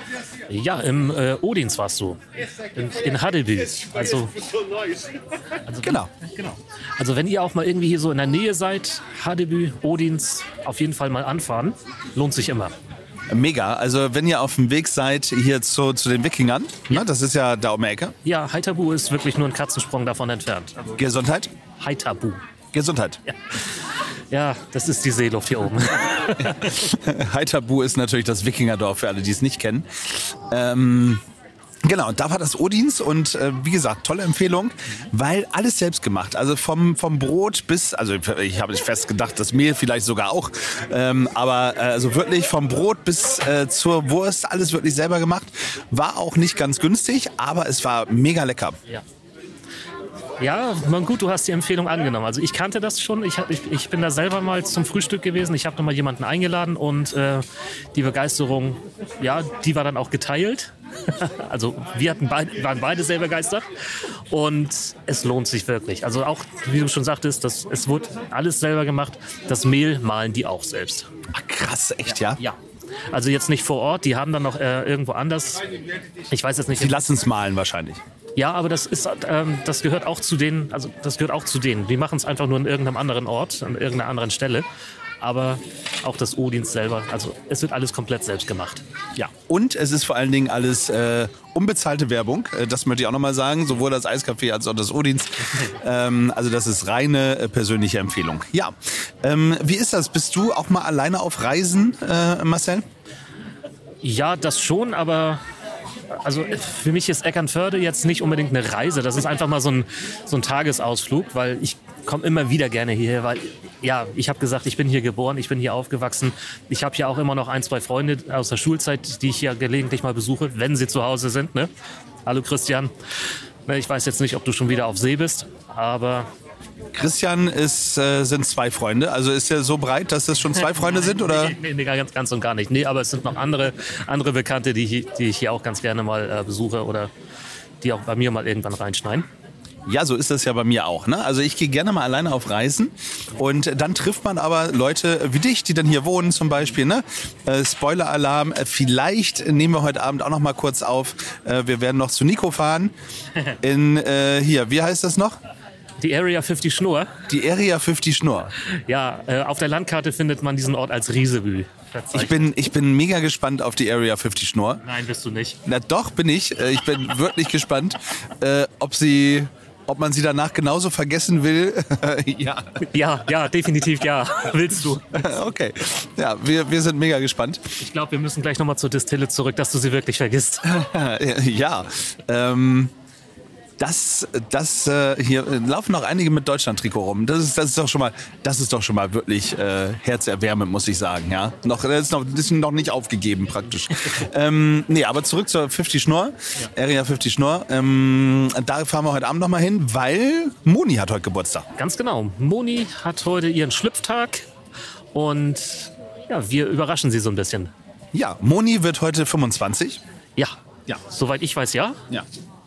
S1: Ja, im äh, Odins warst du. In, in Haddeby. Also, also
S6: Genau.
S1: genau. Also wenn ihr auch mal irgendwie hier so in der Nähe seid, Haddeby, Odins, auf jeden Fall mal anfahren. Lohnt sich immer.
S6: Mega. Also wenn ihr auf dem Weg seid hier zu, zu den Wikingern, ne, das ist ja da um die Ecke.
S1: Ja, Haithabu ist wirklich nur ein Katzensprung davon entfernt. Also
S6: Gesundheit.
S1: Haithabu.
S6: Gesundheit.
S1: Ja, das ist die Seeluft hier oben.
S6: Haithabu ist natürlich das Wikingerdorf für alle, die es nicht kennen. Ähm, genau, und da war das Odins und äh, wie gesagt, tolle Empfehlung, weil alles selbst gemacht. Also vom, vom Brot bis, also ich habe nicht fest gedacht, das Mehl vielleicht sogar auch, ähm, aber äh, also wirklich vom Brot bis äh, zur Wurst, alles wirklich selber gemacht. War auch nicht ganz günstig, aber es war mega lecker.
S1: Ja. Ja, man, gut, du hast die Empfehlung angenommen. Also ich kannte das schon. Ich, hab, ich, ich bin da selber mal zum Frühstück gewesen. Ich habe noch mal jemanden eingeladen und äh, die Begeisterung, ja, die war dann auch geteilt. Also wir hatten beid, waren beide sehr begeistert und es lohnt sich wirklich. Also auch, wie du schon sagtest, das, es wurde alles selber gemacht. Das Mehl mahlen die auch selbst.
S6: Ach, krass, echt, ja?
S1: Ja. Also jetzt nicht vor Ort, die haben dann noch äh, irgendwo anders. Ich weiß jetzt nicht.
S6: Die lassen es mahlen wahrscheinlich.
S1: Ja, aber das ist, ähm, das gehört auch zu denen, also das gehört auch zu denen. Die machen es einfach nur an irgendeinem anderen Ort, an irgendeiner anderen Stelle. Aber auch das Odins selber, also es wird alles komplett selbst gemacht.
S6: Ja, und es ist vor allen Dingen alles äh, unbezahlte Werbung. Äh, das möchte ich auch nochmal sagen, sowohl das Eiscafé als auch das Odins. ähm, also das ist reine äh, persönliche Empfehlung. Ja, ähm, wie ist das? Bist du auch mal alleine auf Reisen, äh, Marcel?
S1: Ja, das schon, aber also für mich ist Eckernförde jetzt nicht unbedingt eine Reise. Das ist einfach mal so ein, so ein Tagesausflug, weil ich komme immer wieder gerne hierher, weil ja, ich habe gesagt, ich bin hier geboren, ich bin hier aufgewachsen. Ich habe hier auch immer noch ein, zwei Freunde aus der Schulzeit, die ich hier gelegentlich mal besuche, wenn sie zu Hause sind. Ne? Hallo Christian. Ich weiß jetzt nicht, ob du schon wieder auf See bist, aber...
S6: Christian ist, äh, sind zwei Freunde. Also ist er so breit, dass das schon zwei Freunde sind? Oder?
S1: Nee, nee, nee, ganz, ganz und gar nicht. Nee, aber es sind noch andere, andere Bekannte, die, hier, die ich hier auch ganz gerne mal äh, besuche oder die auch bei mir mal irgendwann reinschneiden.
S6: Ja, so ist das ja bei mir auch. Ne? Also ich gehe gerne mal alleine auf Reisen und dann trifft man aber Leute wie dich, die dann hier wohnen zum Beispiel. Ne? Äh, Spoiler-Alarm, äh, vielleicht nehmen wir heute Abend auch noch mal kurz auf. Äh, wir werden noch zu Nico fahren. In, äh, hier, wie heißt das noch?
S1: Die Area fünfzig Schnurr.
S6: Die Area fünfzig Schnurr.
S1: Ja, äh, auf der Landkarte findet man diesen Ort als Riesebü.
S6: Ich bin, ich bin mega gespannt auf die Area fünfzig Schnurr.
S1: Nein, bist du nicht.
S6: Na doch, bin ich. Äh, ich bin wirklich gespannt, äh, ob sie... Ob man sie danach genauso vergessen will? Ja.
S1: Ja, ja, definitiv ja. Willst du.
S6: Okay. Ja, wir, wir sind mega gespannt.
S1: Ich glaube, wir müssen gleich nochmal zur Distille zurück, dass du sie wirklich vergisst.
S6: Ja. Ähm, das, das äh, hier laufen noch einige mit Deutschland-Trikot rum. Das ist, das ist doch schon mal, das ist doch schon mal wirklich äh, herzerwärmend, muss ich sagen. Ja, noch, das ist noch, das ist noch nicht aufgegeben praktisch. ähm, nee, aber zurück zur fünfzig Schnurr, ja. Area fünfzig Schnurr. Ähm, da fahren wir heute Abend noch mal hin, weil Moni hat heute Geburtstag.
S1: Ganz genau. Moni hat heute ihren Schlüpftag und ja, wir überraschen sie so ein bisschen.
S6: Ja, Moni wird heute fünfundzwanzig.
S1: Ja, ja. Soweit ich weiß, ja.
S6: Ja.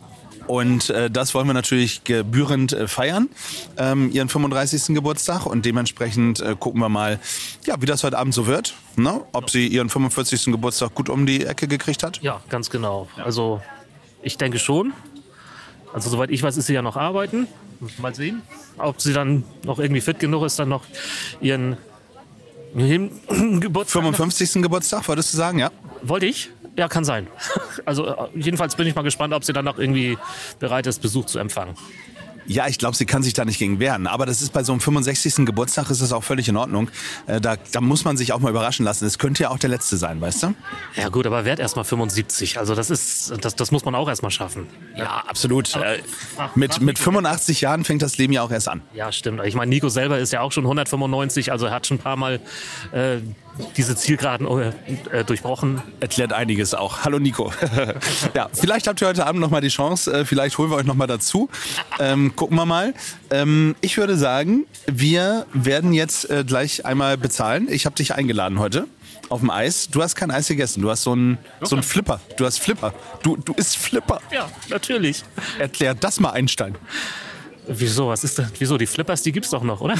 S6: Und äh, das wollen wir natürlich gebührend äh, feiern, ähm, ihren fünfunddreißigsten Geburtstag. Und dementsprechend äh, gucken wir mal, ja, wie das heute Abend so wird. Ne? Ob sie ihren fünfundvierzigsten Geburtstag gut um die Ecke gekriegt hat.
S1: Ja, ganz genau. Ja. Also ich denke schon. Also soweit ich weiß, ist sie ja noch arbeiten. Mal sehen, ob sie dann noch irgendwie fit genug ist, dann noch ihren, ihren Geburtstag...
S6: fünfundfünfzigsten Geburtstag, wolltest du sagen, ja?
S1: Wollte ich? Ja, kann sein. Also jedenfalls bin ich mal gespannt, ob sie dann noch irgendwie bereit ist, Besuch zu empfangen.
S6: Ja, ich glaube, sie kann sich da nicht gegen wehren. Aber das ist bei so einem fünfundsechzigsten Geburtstag ist das auch völlig in Ordnung. Äh, da, da muss man sich auch mal überraschen lassen. Es könnte ja auch der letzte sein, weißt du?
S1: Ja gut, aber werd erst mal fünfundsiebzig. Also das ist, das, das muss man auch erst mal schaffen.
S6: Ja, absolut. Äh, mit, mit fünfundachtzig Jahren fängt das Leben ja auch erst an.
S1: Ja, stimmt. Ich meine, Nico selber ist ja auch schon hundertfünfundneunzig. Also er hat schon ein paar Mal äh, diese Zielgeraden äh, durchbrochen.
S6: Erklärt einiges auch. Hallo Nico. Ja, vielleicht habt ihr heute Abend noch mal die Chance. Äh, vielleicht holen wir euch noch mal dazu. Ähm, gucken wir mal. Ähm, ich würde sagen, wir werden jetzt äh, gleich einmal bezahlen. Ich habe dich eingeladen heute auf dem Eis. Du hast kein Eis gegessen. Du hast so einen so einen Flipper. Du hast Flipper. Du, du isst Flipper.
S1: Ja, natürlich.
S6: Erklärt das mal, Einstein.
S1: Wieso? Was ist das? Wieso? Die Flippers, die gibt's doch noch, oder?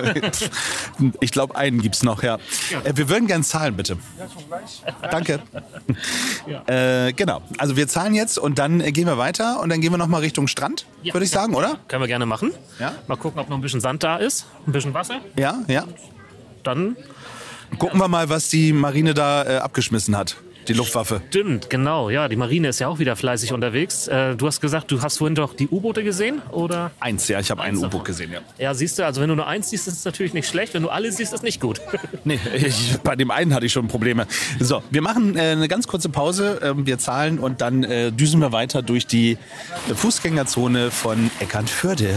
S6: Ich glaube, einen gibt's noch, ja. ja. Äh, wir würden gern zahlen, bitte. Ja, schon gleich. Danke. Ja. Äh, genau. Also wir zahlen jetzt und dann äh, gehen wir weiter und dann gehen wir noch mal Richtung Strand, ja. würde ich sagen, oder?
S1: Können wir gerne machen.
S6: Ja.
S1: Mal gucken, ob noch ein bisschen Sand da ist, ein bisschen Wasser.
S6: Ja, ja.
S1: Dann
S6: gucken wir mal, was die Marine da äh, abgeschmissen hat. Die Luftwaffe.
S1: Stimmt, genau. Ja, die Marine ist ja auch wieder fleißig unterwegs. Äh, du hast gesagt, du hast vorhin doch die U-Boote gesehen, oder?
S6: Eins, ja. Ich habe ein U-Boot gesehen, ja.
S1: Ja, siehst du, also wenn du nur eins siehst, ist es natürlich nicht schlecht. Wenn du alle siehst, ist es nicht gut.
S6: Nee, ich, bei dem einen hatte ich schon Probleme. So, wir machen äh, eine ganz kurze Pause. Ähm, wir zahlen und dann äh, düsen wir weiter durch die Fußgängerzone von Eckernförde.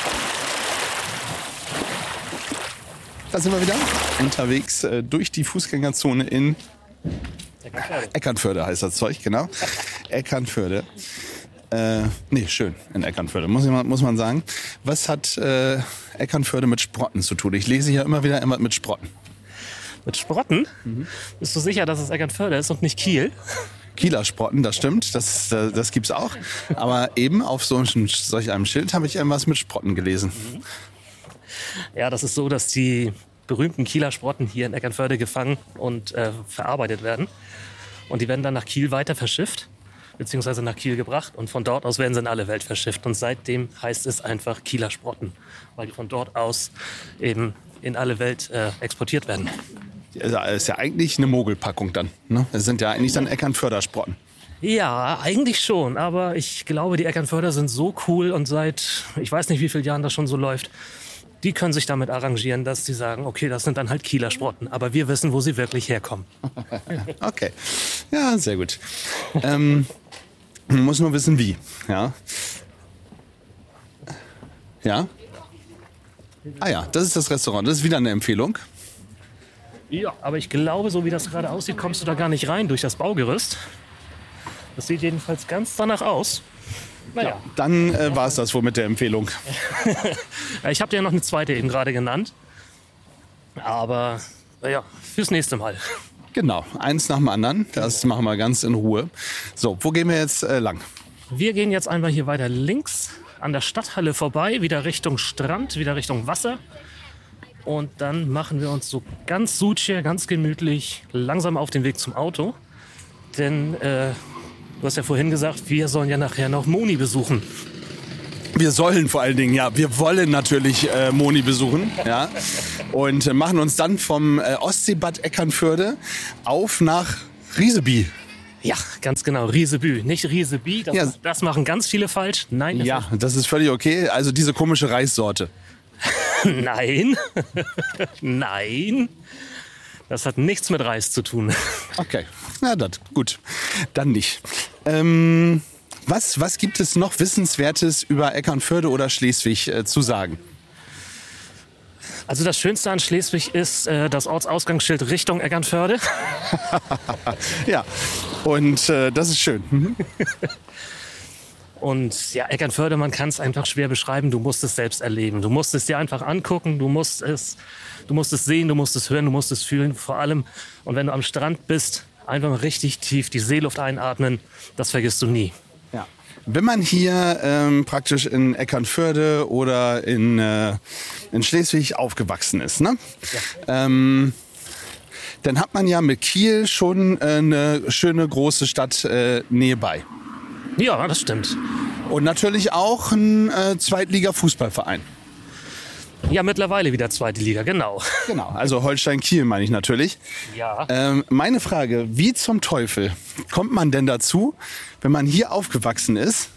S6: Da sind wir wieder unterwegs äh, durch die Fußgängerzone in Eckernförde. Eckernförde heißt das Zeug, genau. Eckernförde. Äh, nee, schön in Eckernförde, muss, ich mal, muss man sagen. Was hat äh, Eckernförde mit Sprotten zu tun? Ich lese hier immer wieder immer mit Sprotten.
S1: Mit Sprotten? Mhm. Bist du sicher, dass es Eckernförde ist und nicht Kiel?
S6: Kieler Sprotten, das stimmt, das, das, das gibt's auch. Aber eben auf so einem, solch einem Schild habe ich irgendwas mit Sprotten gelesen.
S1: Mhm. Ja, das ist so, dass die berühmten Kieler Sprotten hier in Eckernförde gefangen und äh, verarbeitet werden. Und die werden dann nach Kiel weiter verschifft, beziehungsweise nach Kiel gebracht. Und von dort aus werden sie in alle Welt verschifft. Und seitdem heißt es einfach Kieler Sprotten, weil die von dort aus eben in alle Welt äh, exportiert werden.
S6: Das ist ja eigentlich eine Mogelpackung dann. Ne? Das sind ja eigentlich dann Eckernförder Sprotten.
S1: Ja, eigentlich schon. Aber ich glaube, die Eckernförder sind so cool und seit, ich weiß nicht, wie vielen Jahren das schon so läuft, die können sich damit arrangieren, dass sie sagen, okay, das sind dann halt Kieler Sprotten. Aber wir wissen, wo sie wirklich herkommen.
S6: Okay, ja, sehr gut. ähm, Man muss nur wissen, wie. Ja. Ja. Ah ja, das ist das Restaurant. Das ist wieder eine Empfehlung.
S1: Ja, aber ich glaube, so wie das gerade aussieht, kommst du da gar nicht rein durch das Baugerüst. Das sieht jedenfalls ganz danach aus. Naja.
S6: Ja, dann äh, war es das wohl mit der Empfehlung.
S1: Ich habe dir noch eine zweite eben gerade genannt. Aber naja, fürs nächste Mal.
S6: Genau, eins nach dem anderen. Das machen wir ganz in Ruhe. So, wo gehen wir jetzt äh, lang?
S1: Wir gehen jetzt einmal hier weiter links an der Stadthalle vorbei, wieder Richtung Strand, wieder Richtung Wasser. Und dann machen wir uns so ganz suche, ganz gemütlich langsam auf den Weg zum Auto. Denn äh, du hast ja vorhin gesagt, wir sollen ja nachher noch Moni besuchen.
S6: Wir sollen vor allen Dingen, ja, wir wollen natürlich äh, Moni besuchen, ja, und äh, machen uns dann vom äh, Ostseebad Eckernförde auf nach Rieseby.
S1: Ja, ganz genau, Riesebü, nicht Rieseby, das,
S6: Ja.
S1: das machen ganz viele falsch. Nein, das
S6: Ja, das ist völlig okay. Also diese komische Reissorte.
S1: ist, nein, nein, das hat nichts mit Reis zu tun.
S6: Okay, na das, gut, dann nicht. Ähm, was, was gibt es noch Wissenswertes über Eckernförde oder Schleswig äh, zu sagen?
S1: Also das Schönste an Schleswig ist äh, das Ortsausgangsschild Richtung Eckernförde.
S6: Ja, und äh, das ist schön. Mhm.
S1: Und ja, Eckernförde, man kann es einfach schwer beschreiben. Du musst es selbst erleben. Du musst es dir einfach angucken. Du musst es, du musst es sehen, du musst es hören, du musst es fühlen. Vor allem, und wenn du am Strand bist, einfach mal richtig tief die Seeluft einatmen. Das vergisst du nie.
S6: Ja. Wenn man hier ähm, praktisch in Eckernförde oder in, äh, in Schleswig aufgewachsen ist, ne? Ja. Ähm, dann hat man ja mit Kiel schon äh, eine schöne große Stadt äh, nebenbei.
S1: Ja, das stimmt.
S6: Und natürlich auch ein äh, Zweitliga-Fußballverein.
S1: Ja, mittlerweile wieder zweite Liga, genau.
S6: Genau, also Holstein-Kiel meine ich natürlich.
S1: Ja.
S6: Ähm, meine Frage, wie zum Teufel kommt man denn dazu, wenn man hier aufgewachsen ist,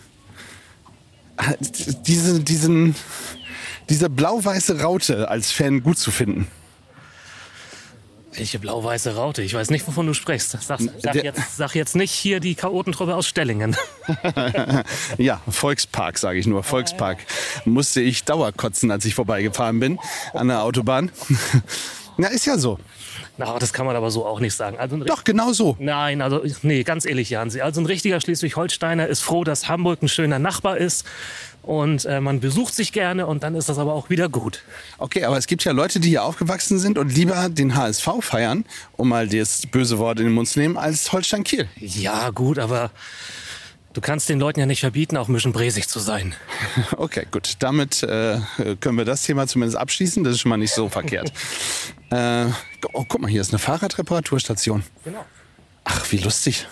S6: diese, diesen, diese blau-weiße Raute als Fan gut zu finden?
S1: Welche blau-weiße Raute? Ich weiß nicht, wovon du sprichst. Sag, sag,
S6: Der-
S1: jetzt, sag jetzt nicht hier die Chaotentruppe aus Stellingen.
S6: Ja, Volkspark sage ich nur, Volkspark. Musste ich dauerkotzen, als ich vorbeigefahren bin an der Autobahn. Na, ist ja so.
S1: Na, das kann man aber so auch nicht sagen. Also ein
S6: Doch, genau so.
S1: Nein, also nee, ganz ehrlich, Jansi. Also ein richtiger Schleswig-Holsteiner ist froh, dass Hamburg ein schöner Nachbar ist und äh, man besucht sich gerne und dann ist das aber auch wieder gut.
S6: Okay, aber es gibt ja Leute, die hier aufgewachsen sind und lieber den H S V feiern, um mal das böse Wort in den Mund zu nehmen, als Holstein-Kiel.
S1: Ja, gut, aber du kannst den Leuten ja nicht verbieten, auch ein bisschen bräsig zu sein.
S6: Okay, gut. Damit äh, können wir das Thema zumindest abschließen. Das ist schon mal nicht so verkehrt. Äh, oh, guck mal, hier ist eine Fahrradreparaturstation.
S1: Genau.
S6: Ach, wie lustig.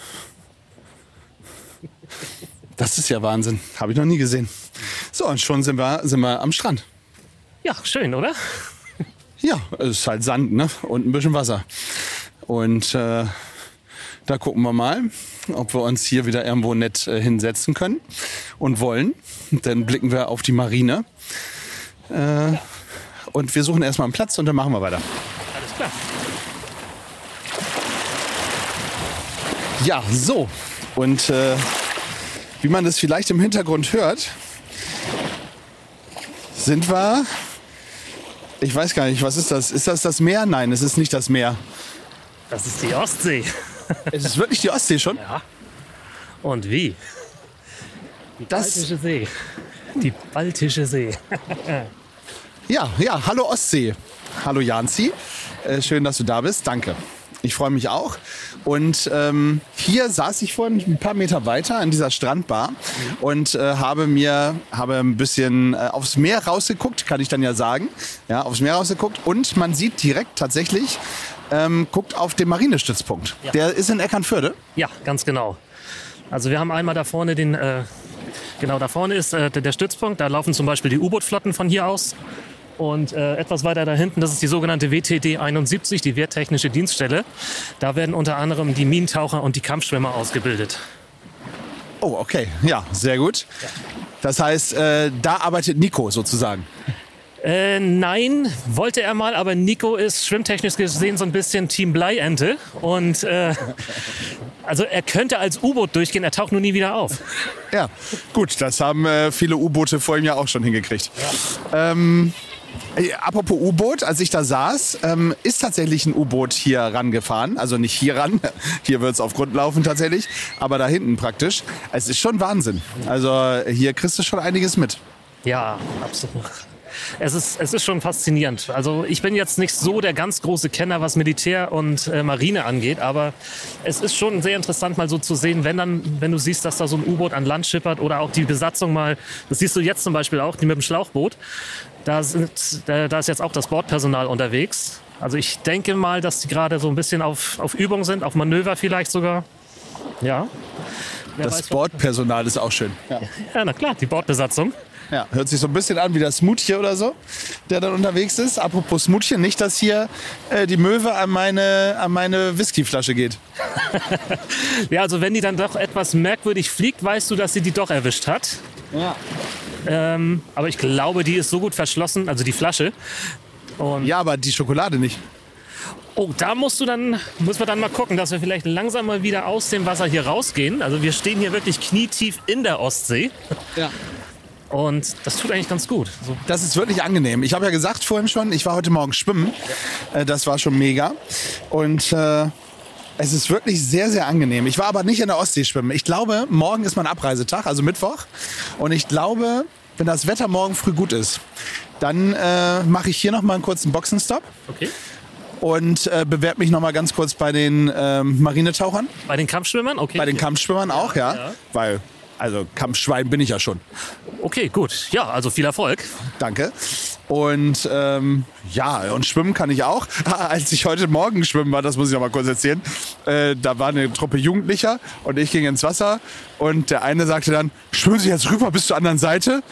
S6: Das ist ja Wahnsinn. Habe ich noch nie gesehen. So, und schon sind wir, sind wir am Strand.
S1: Ja, schön, oder?
S6: Ja, es ist halt Sand, ne? Und ein bisschen Wasser. Und äh, da gucken wir mal, ob wir uns hier wieder irgendwo nett äh, hinsetzen können und wollen. Dann blicken wir auf die Marine. Äh, und wir suchen erstmal einen Platz und dann machen wir weiter.
S1: Alles klar.
S6: Ja, so. Und äh, wie man das vielleicht im Hintergrund hört, sind wir... Ich weiß gar nicht, was ist das? Ist das das Meer? Nein, es ist nicht das Meer.
S1: Das ist die Ostsee.
S6: Es ist wirklich die Ostsee schon?
S1: Ja. Und wie? Die
S6: Das-
S1: Baltische See. Die Baltische See.
S6: Ja, ja, hallo Ostsee. Hallo Janzi. Äh, schön, dass du da bist. Danke. Ich freue mich auch. Und ähm, hier saß ich vorhin ein paar Meter weiter in dieser Strandbar und äh, habe mir habe ein bisschen äh, aufs Meer rausgeguckt, kann ich dann ja sagen. Ja, aufs Meer rausgeguckt und man sieht direkt tatsächlich, ähm, guckt auf den Marinestützpunkt.
S1: Ja.
S6: Der ist in Eckernförde.
S1: Ja, ganz genau. Also wir haben einmal da vorne den, äh, genau da vorne ist äh, der, der Stützpunkt. Da laufen zum Beispiel die U-Boot-Flotten von hier aus. Und äh, etwas weiter da hinten, das ist die sogenannte W T D einundsiebzig, die Wehrtechnische Dienststelle. Da werden unter anderem die Minentaucher und die Kampfschwimmer ausgebildet.
S6: Oh, okay. Ja, sehr gut. Das heißt, äh, da arbeitet Nico sozusagen.
S1: Äh, nein, wollte er mal, aber Nico ist schwimmtechnisch gesehen so ein bisschen Team Bleiente. Und äh, also er könnte als U-Boot durchgehen, er taucht nur nie wieder auf.
S6: Ja, gut, das haben äh, viele U-Boote vor ihm ja auch schon hingekriegt. Ja. Ähm, äh, apropos U-Boot, als ich da saß, ähm, ist tatsächlich ein U-Boot hier rangefahren. Also nicht hier ran, hier wird es auf Grund laufen tatsächlich, aber da hinten praktisch. Es ist schon Wahnsinn. Also hier kriegst du schon einiges mit.
S1: Ja, absolut. Es ist, es ist schon faszinierend. Also ich bin jetzt nicht so der ganz große Kenner, was Militär und äh, Marine angeht, aber es ist schon sehr interessant, mal so zu sehen, wenn dann, wenn du siehst, dass da so ein U-Boot an Land schippert oder auch die Besatzung mal, das siehst du jetzt zum Beispiel auch, die mit dem Schlauchboot, da, sind, da, da ist jetzt auch das Bordpersonal unterwegs. Also ich denke mal, dass die gerade so ein bisschen auf, auf Übung sind, auf Manöver vielleicht sogar. Ja. Wer
S6: das
S1: weiß,
S6: Bordpersonal ist auch schön. Ja.
S1: Ja, na klar, die Bordbesatzung.
S6: Ja, hört sich so ein bisschen an wie das Smoothie oder so, der dann unterwegs ist. Apropos Smoothie, nicht, dass hier äh, die Möwe an meine, an meine Whiskyflasche geht.
S1: Ja, also wenn die dann doch etwas merkwürdig fliegt, weißt du, dass sie die doch erwischt hat.
S6: Ja.
S1: Ähm, aber ich glaube, die ist so gut verschlossen, also die Flasche. Und
S6: Ja, aber die Schokolade nicht.
S1: oh, da musst du dann, müssen wir dann mal gucken, dass wir vielleicht langsam mal wieder aus dem Wasser hier rausgehen. Also wir stehen hier wirklich knietief in der Ostsee.
S6: Ja.
S1: Und das tut eigentlich ganz gut. So.
S6: Das ist wirklich angenehm. Ich habe ja gesagt vorhin schon, ich war heute Morgen schwimmen. Äh, das war schon mega. Und äh, es ist wirklich sehr, sehr angenehm. Ich war aber nicht in der Ostsee schwimmen. Ich glaube, morgen ist mein Abreisetag, also Mittwoch. Und ich glaube, wenn das Wetter morgen früh gut ist, dann äh, mache ich hier noch mal einen kurzen Boxenstopp.
S1: Okay.
S6: Und äh, bewerbe mich noch mal ganz kurz bei den ähm, Marinetauchern.
S1: Bei den Kampfschwimmern? Okay.
S6: Bei den Kampfschwimmern auch, ja.
S1: ja.
S6: Weil, also Kampfschwein bin ich ja schon.
S1: Okay, gut. Ja, also viel Erfolg.
S6: Danke. Und ähm, ja, und schwimmen kann ich auch. Als ich heute Morgen schwimmen war, das muss ich noch mal kurz erzählen, äh, da war eine Truppe Jugendlicher und ich ging ins Wasser und der eine sagte dann, schwimmen Sie jetzt rüber bis zur anderen Seite?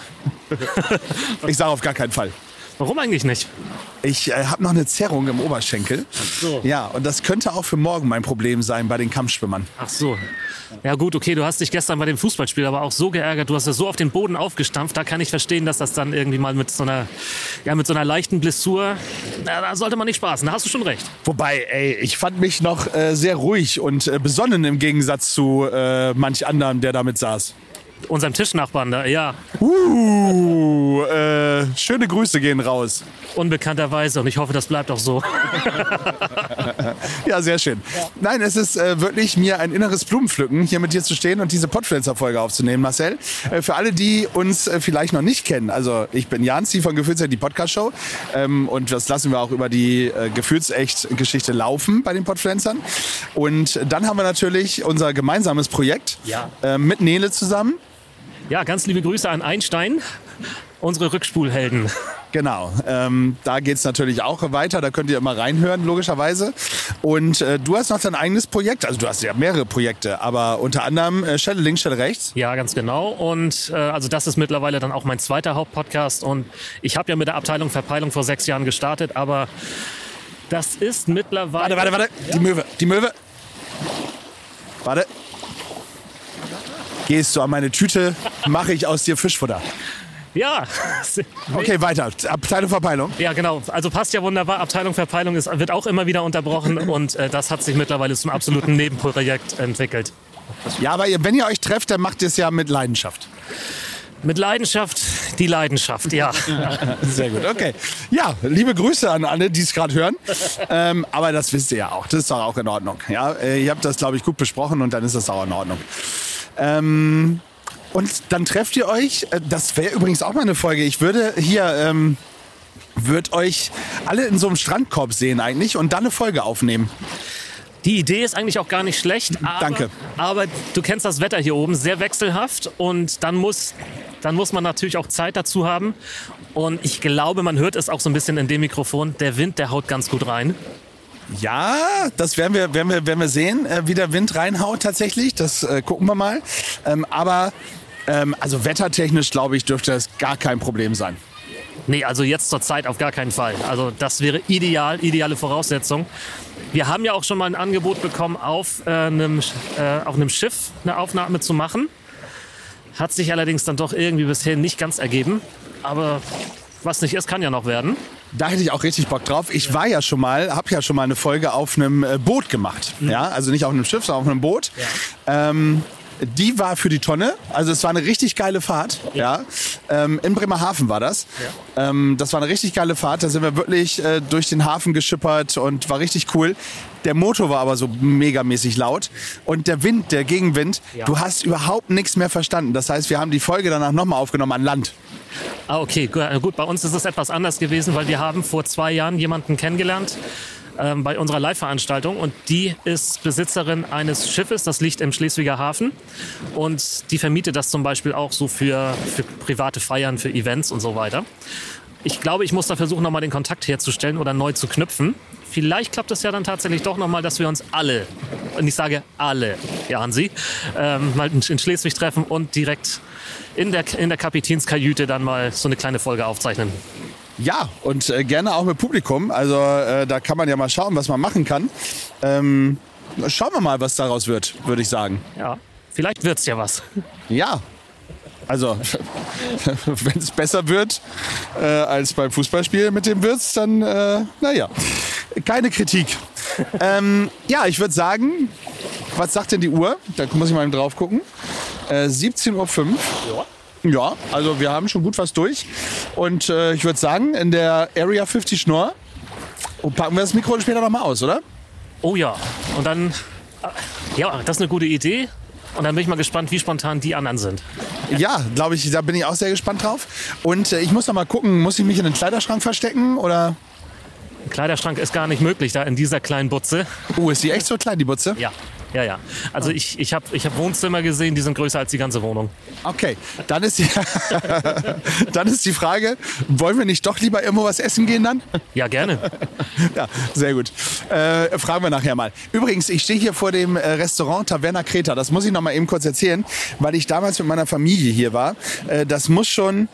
S6: Ich sage auf gar keinen Fall.
S1: Warum eigentlich nicht?
S6: Ich äh, habe noch eine Zerrung im Oberschenkel.
S1: Ach so.
S6: Ja, und das könnte auch für morgen mein Problem sein bei den Kampfschwimmern.
S1: Ach so. Ja gut, okay, du hast dich gestern bei dem Fußballspiel aber auch so geärgert, du hast ja so auf den Boden aufgestampft, da kann ich verstehen, dass das dann irgendwie mal mit so einer, ja, mit so einer leichten Blessur, na, da sollte man nicht spaßen, da hast du schon recht.
S6: Wobei, ey, ich fand mich noch äh, sehr ruhig und äh, besonnen im Gegensatz zu äh, manch anderem, der damit saß.
S1: Unserem Tischnachbarn da, ja.
S6: Uh, äh, schöne Grüße gehen raus.
S1: Unbekannterweise und ich hoffe, das bleibt auch so.
S6: Ja, sehr schön. Ja. Nein, es ist äh, wirklich mir ein inneres Blumenpflücken, hier mit dir zu stehen und diese Podfluencer-Folge aufzunehmen, Marcel. Äh, für alle, die uns äh, vielleicht noch nicht kennen, also ich bin Janzi von Gefühlsecht, die Podcast-Show. Ähm, und das lassen wir auch über die äh, Gefühlsecht-Geschichte laufen bei den Podfluencern. Und dann haben wir natürlich unser gemeinsames Projekt
S1: ja.
S6: äh, mit Nele zusammen.
S1: Ja, ganz liebe Grüße an Einstein, unsere Rückspulhelden.
S6: Genau, ähm, da geht's natürlich auch weiter, da könnt ihr immer reinhören, logischerweise. Und äh, du hast noch dein eigenes Projekt, also du hast ja mehrere Projekte, aber unter anderem äh, Stelle links, Stelle rechts.
S1: Ja, ganz genau. Und äh, also das ist mittlerweile dann auch mein zweiter Hauptpodcast. Und ich habe ja mit der Abteilung Verpeilung vor sechs Jahren gestartet, aber das ist mittlerweile...
S6: Warte, warte, warte, ja? die Möwe, die Möwe. Warte. Gehst du an meine Tüte, mache ich aus dir Fischfutter.
S1: Ja.
S6: Okay, weiter. Abteilung Verpeilung.
S1: Ja, genau. Also passt ja wunderbar. Abteilung Verpeilung ist, wird auch immer wieder unterbrochen und äh, das hat sich mittlerweile zum absoluten Nebenprojekt entwickelt.
S6: Ja, aber ihr, wenn ihr euch trefft, dann macht ihr es ja mit Leidenschaft.
S1: Mit Leidenschaft, die Leidenschaft, ja.
S6: Sehr gut, okay. Ja, liebe Grüße an alle, die es gerade hören. Ähm, aber das wisst ihr ja auch. Das ist doch auch in Ordnung. Ja, ihr habt das, glaube ich, gut besprochen und dann ist das auch in Ordnung. Ähm, und dann trefft ihr euch, das wäre übrigens auch mal eine Folge, ich würde hier, ähm, würde euch alle in so einem Strandkorb sehen eigentlich und dann eine Folge aufnehmen.
S1: Die Idee ist eigentlich auch gar nicht schlecht, aber,
S6: Danke.
S1: aber du kennst das Wetter hier oben, sehr wechselhaft und dann muss, dann muss man natürlich auch Zeit dazu haben und ich glaube, man hört es auch so ein bisschen in dem Mikrofon, der Wind, der haut ganz gut rein.
S6: Ja, das werden wir, werden wir, werden wir sehen, äh, wie der Wind reinhaut tatsächlich. Das äh, gucken wir mal. Ähm, aber ähm, also wettertechnisch, glaube ich, dürfte das gar kein Problem sein.
S1: Nee, also jetzt zur Zeit auf gar keinen Fall. Also das wäre ideal, ideale Voraussetzung. Wir haben ja auch schon mal ein Angebot bekommen, auf, äh, einem, äh, auf einem Schiff eine Aufnahme zu machen. Hat sich allerdings dann doch irgendwie bisher nicht ganz ergeben. Aber was nicht ist, kann ja noch werden.
S6: Da hätte ich auch richtig Bock drauf. Ich war ja schon mal, habe ja schon mal eine Folge auf einem äh, Boot gemacht. Mhm. Ja, also nicht auf einem Schiff, sondern auf einem Boot. Ja. Ähm, die war für die Tonne. Also es war eine richtig geile Fahrt. Ja. Ja. Ähm, in Bremerhaven war das. Ja. Ähm, das war eine richtig geile Fahrt. Da sind wir wirklich äh, durch den Hafen geschippert und war richtig cool. Der Motor war aber so megamäßig laut. Und der Wind, der Gegenwind, ja. du hast überhaupt nichts mehr verstanden. Das heißt, wir haben die Folge danach nochmal aufgenommen an Land.
S1: Ah, okay. Gut, bei uns ist es etwas anders gewesen, weil wir haben vor zwei Jahren jemanden kennengelernt ähm, bei unserer Live-Veranstaltung. Und die ist Besitzerin eines Schiffes, das liegt im Schleswiger Hafen. Und die vermietet das zum Beispiel auch so für, für private Feiern, für Events und so weiter. Ich glaube, ich muss da versuchen, nochmal den Kontakt herzustellen oder neu zu knüpfen. Vielleicht klappt es ja dann tatsächlich doch nochmal, dass wir uns alle, und ich sage alle, Jansi, ähm, mal in Schleswig treffen und direkt in der, in der Kapitänskajüte dann mal so eine kleine Folge aufzeichnen.
S6: Ja, und äh, gerne auch mit Publikum. Also äh, da kann man ja mal schauen, was man machen kann. Ähm, schauen wir mal, was daraus wird, würde ich sagen.
S1: Ja, vielleicht wird's ja was.
S6: Ja. Also, wenn es besser wird äh, als beim Fußballspiel mit dem Wirtz, dann, äh, naja, keine Kritik. ähm, ja, ich würde sagen, was sagt denn die Uhr? Da muss ich mal drauf gucken. Äh, siebzehn Uhr fünf. Ja. Ja, also wir haben schon gut was durch. Und äh, ich würde sagen, in der Area fünfzig Schnorr packen wir das Mikro später noch mal aus, oder?
S1: Oh ja, und dann, ja, das ist eine gute Idee. Und dann bin ich mal gespannt, wie spontan die anderen sind.
S6: Ja, glaube ich, da bin ich auch sehr gespannt drauf. Und äh, ich muss noch mal gucken, muss ich mich in den Kleiderschrank verstecken oder?
S1: Ein Kleiderschrank ist gar nicht möglich da in dieser kleinen Butze.
S6: Oh, ist die echt so klein, die Butze?
S1: Ja, ja, ja. Also ich, ich habe ich hab Wohnzimmer gesehen, die sind größer als die ganze Wohnung.
S6: Okay, dann ist, die dann ist die Frage, wollen wir nicht doch lieber irgendwo was essen gehen dann?
S1: Ja, gerne.
S6: Ja, sehr gut. Äh, fragen wir nachher mal. Übrigens, ich stehe hier vor dem äh, Restaurant Taverna Kreta. Das muss ich noch mal eben kurz erzählen, weil ich damals mit meiner Familie hier war. Äh, das muss schon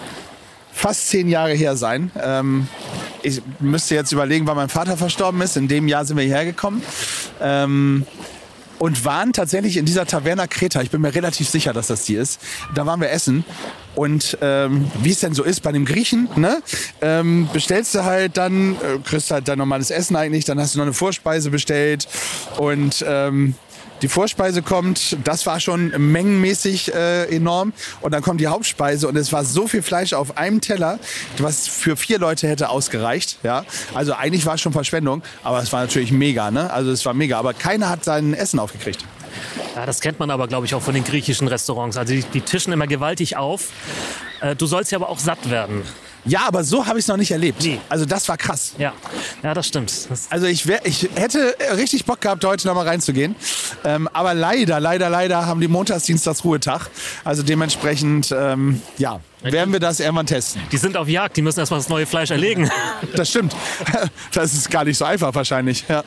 S6: fast zehn Jahre her sein. Ähm, ich müsste jetzt überlegen, wann mein Vater verstorben ist. In dem Jahr sind wir hierher gekommen. Ähm, und waren tatsächlich in dieser Taverna Kreta. Ich bin mir relativ sicher, dass das die ist. Da waren wir essen. Und ähm, wie es denn so ist bei dem Griechen, ne? ähm, bestellst du halt dann, äh, kriegst halt dein normales Essen eigentlich, dann hast du noch eine Vorspeise bestellt und ähm, die Vorspeise kommt, das war schon mengenmäßig äh, enorm. Und dann kommt die Hauptspeise und es war so viel Fleisch auf einem Teller, was für vier Leute hätte ausgereicht. Ja? Also eigentlich war es schon Verschwendung, aber es war natürlich mega. Ne? Also es war mega, aber keiner hat sein Essen aufgekriegt.
S1: Ja, das kennt man aber, glaube ich, auch von den griechischen Restaurants. Also die, die tischen immer gewaltig auf. Äh, du sollst ja aber auch satt werden.
S6: Ja, aber so habe ich es noch nicht erlebt.
S1: Nee.
S6: Also das war krass.
S1: Ja, ja, das stimmt. Das
S6: also ich, wär, ich hätte richtig Bock gehabt, heute noch mal reinzugehen. Ähm, aber leider, leider, leider haben die Montags, Dienstags Ruhetag. Also dementsprechend, ähm, ja, werden wir das irgendwann testen.
S1: Die sind auf Jagd, die müssen erstmal das neue Fleisch erlegen.
S6: Das stimmt. Das ist gar nicht so einfach wahrscheinlich. Ja.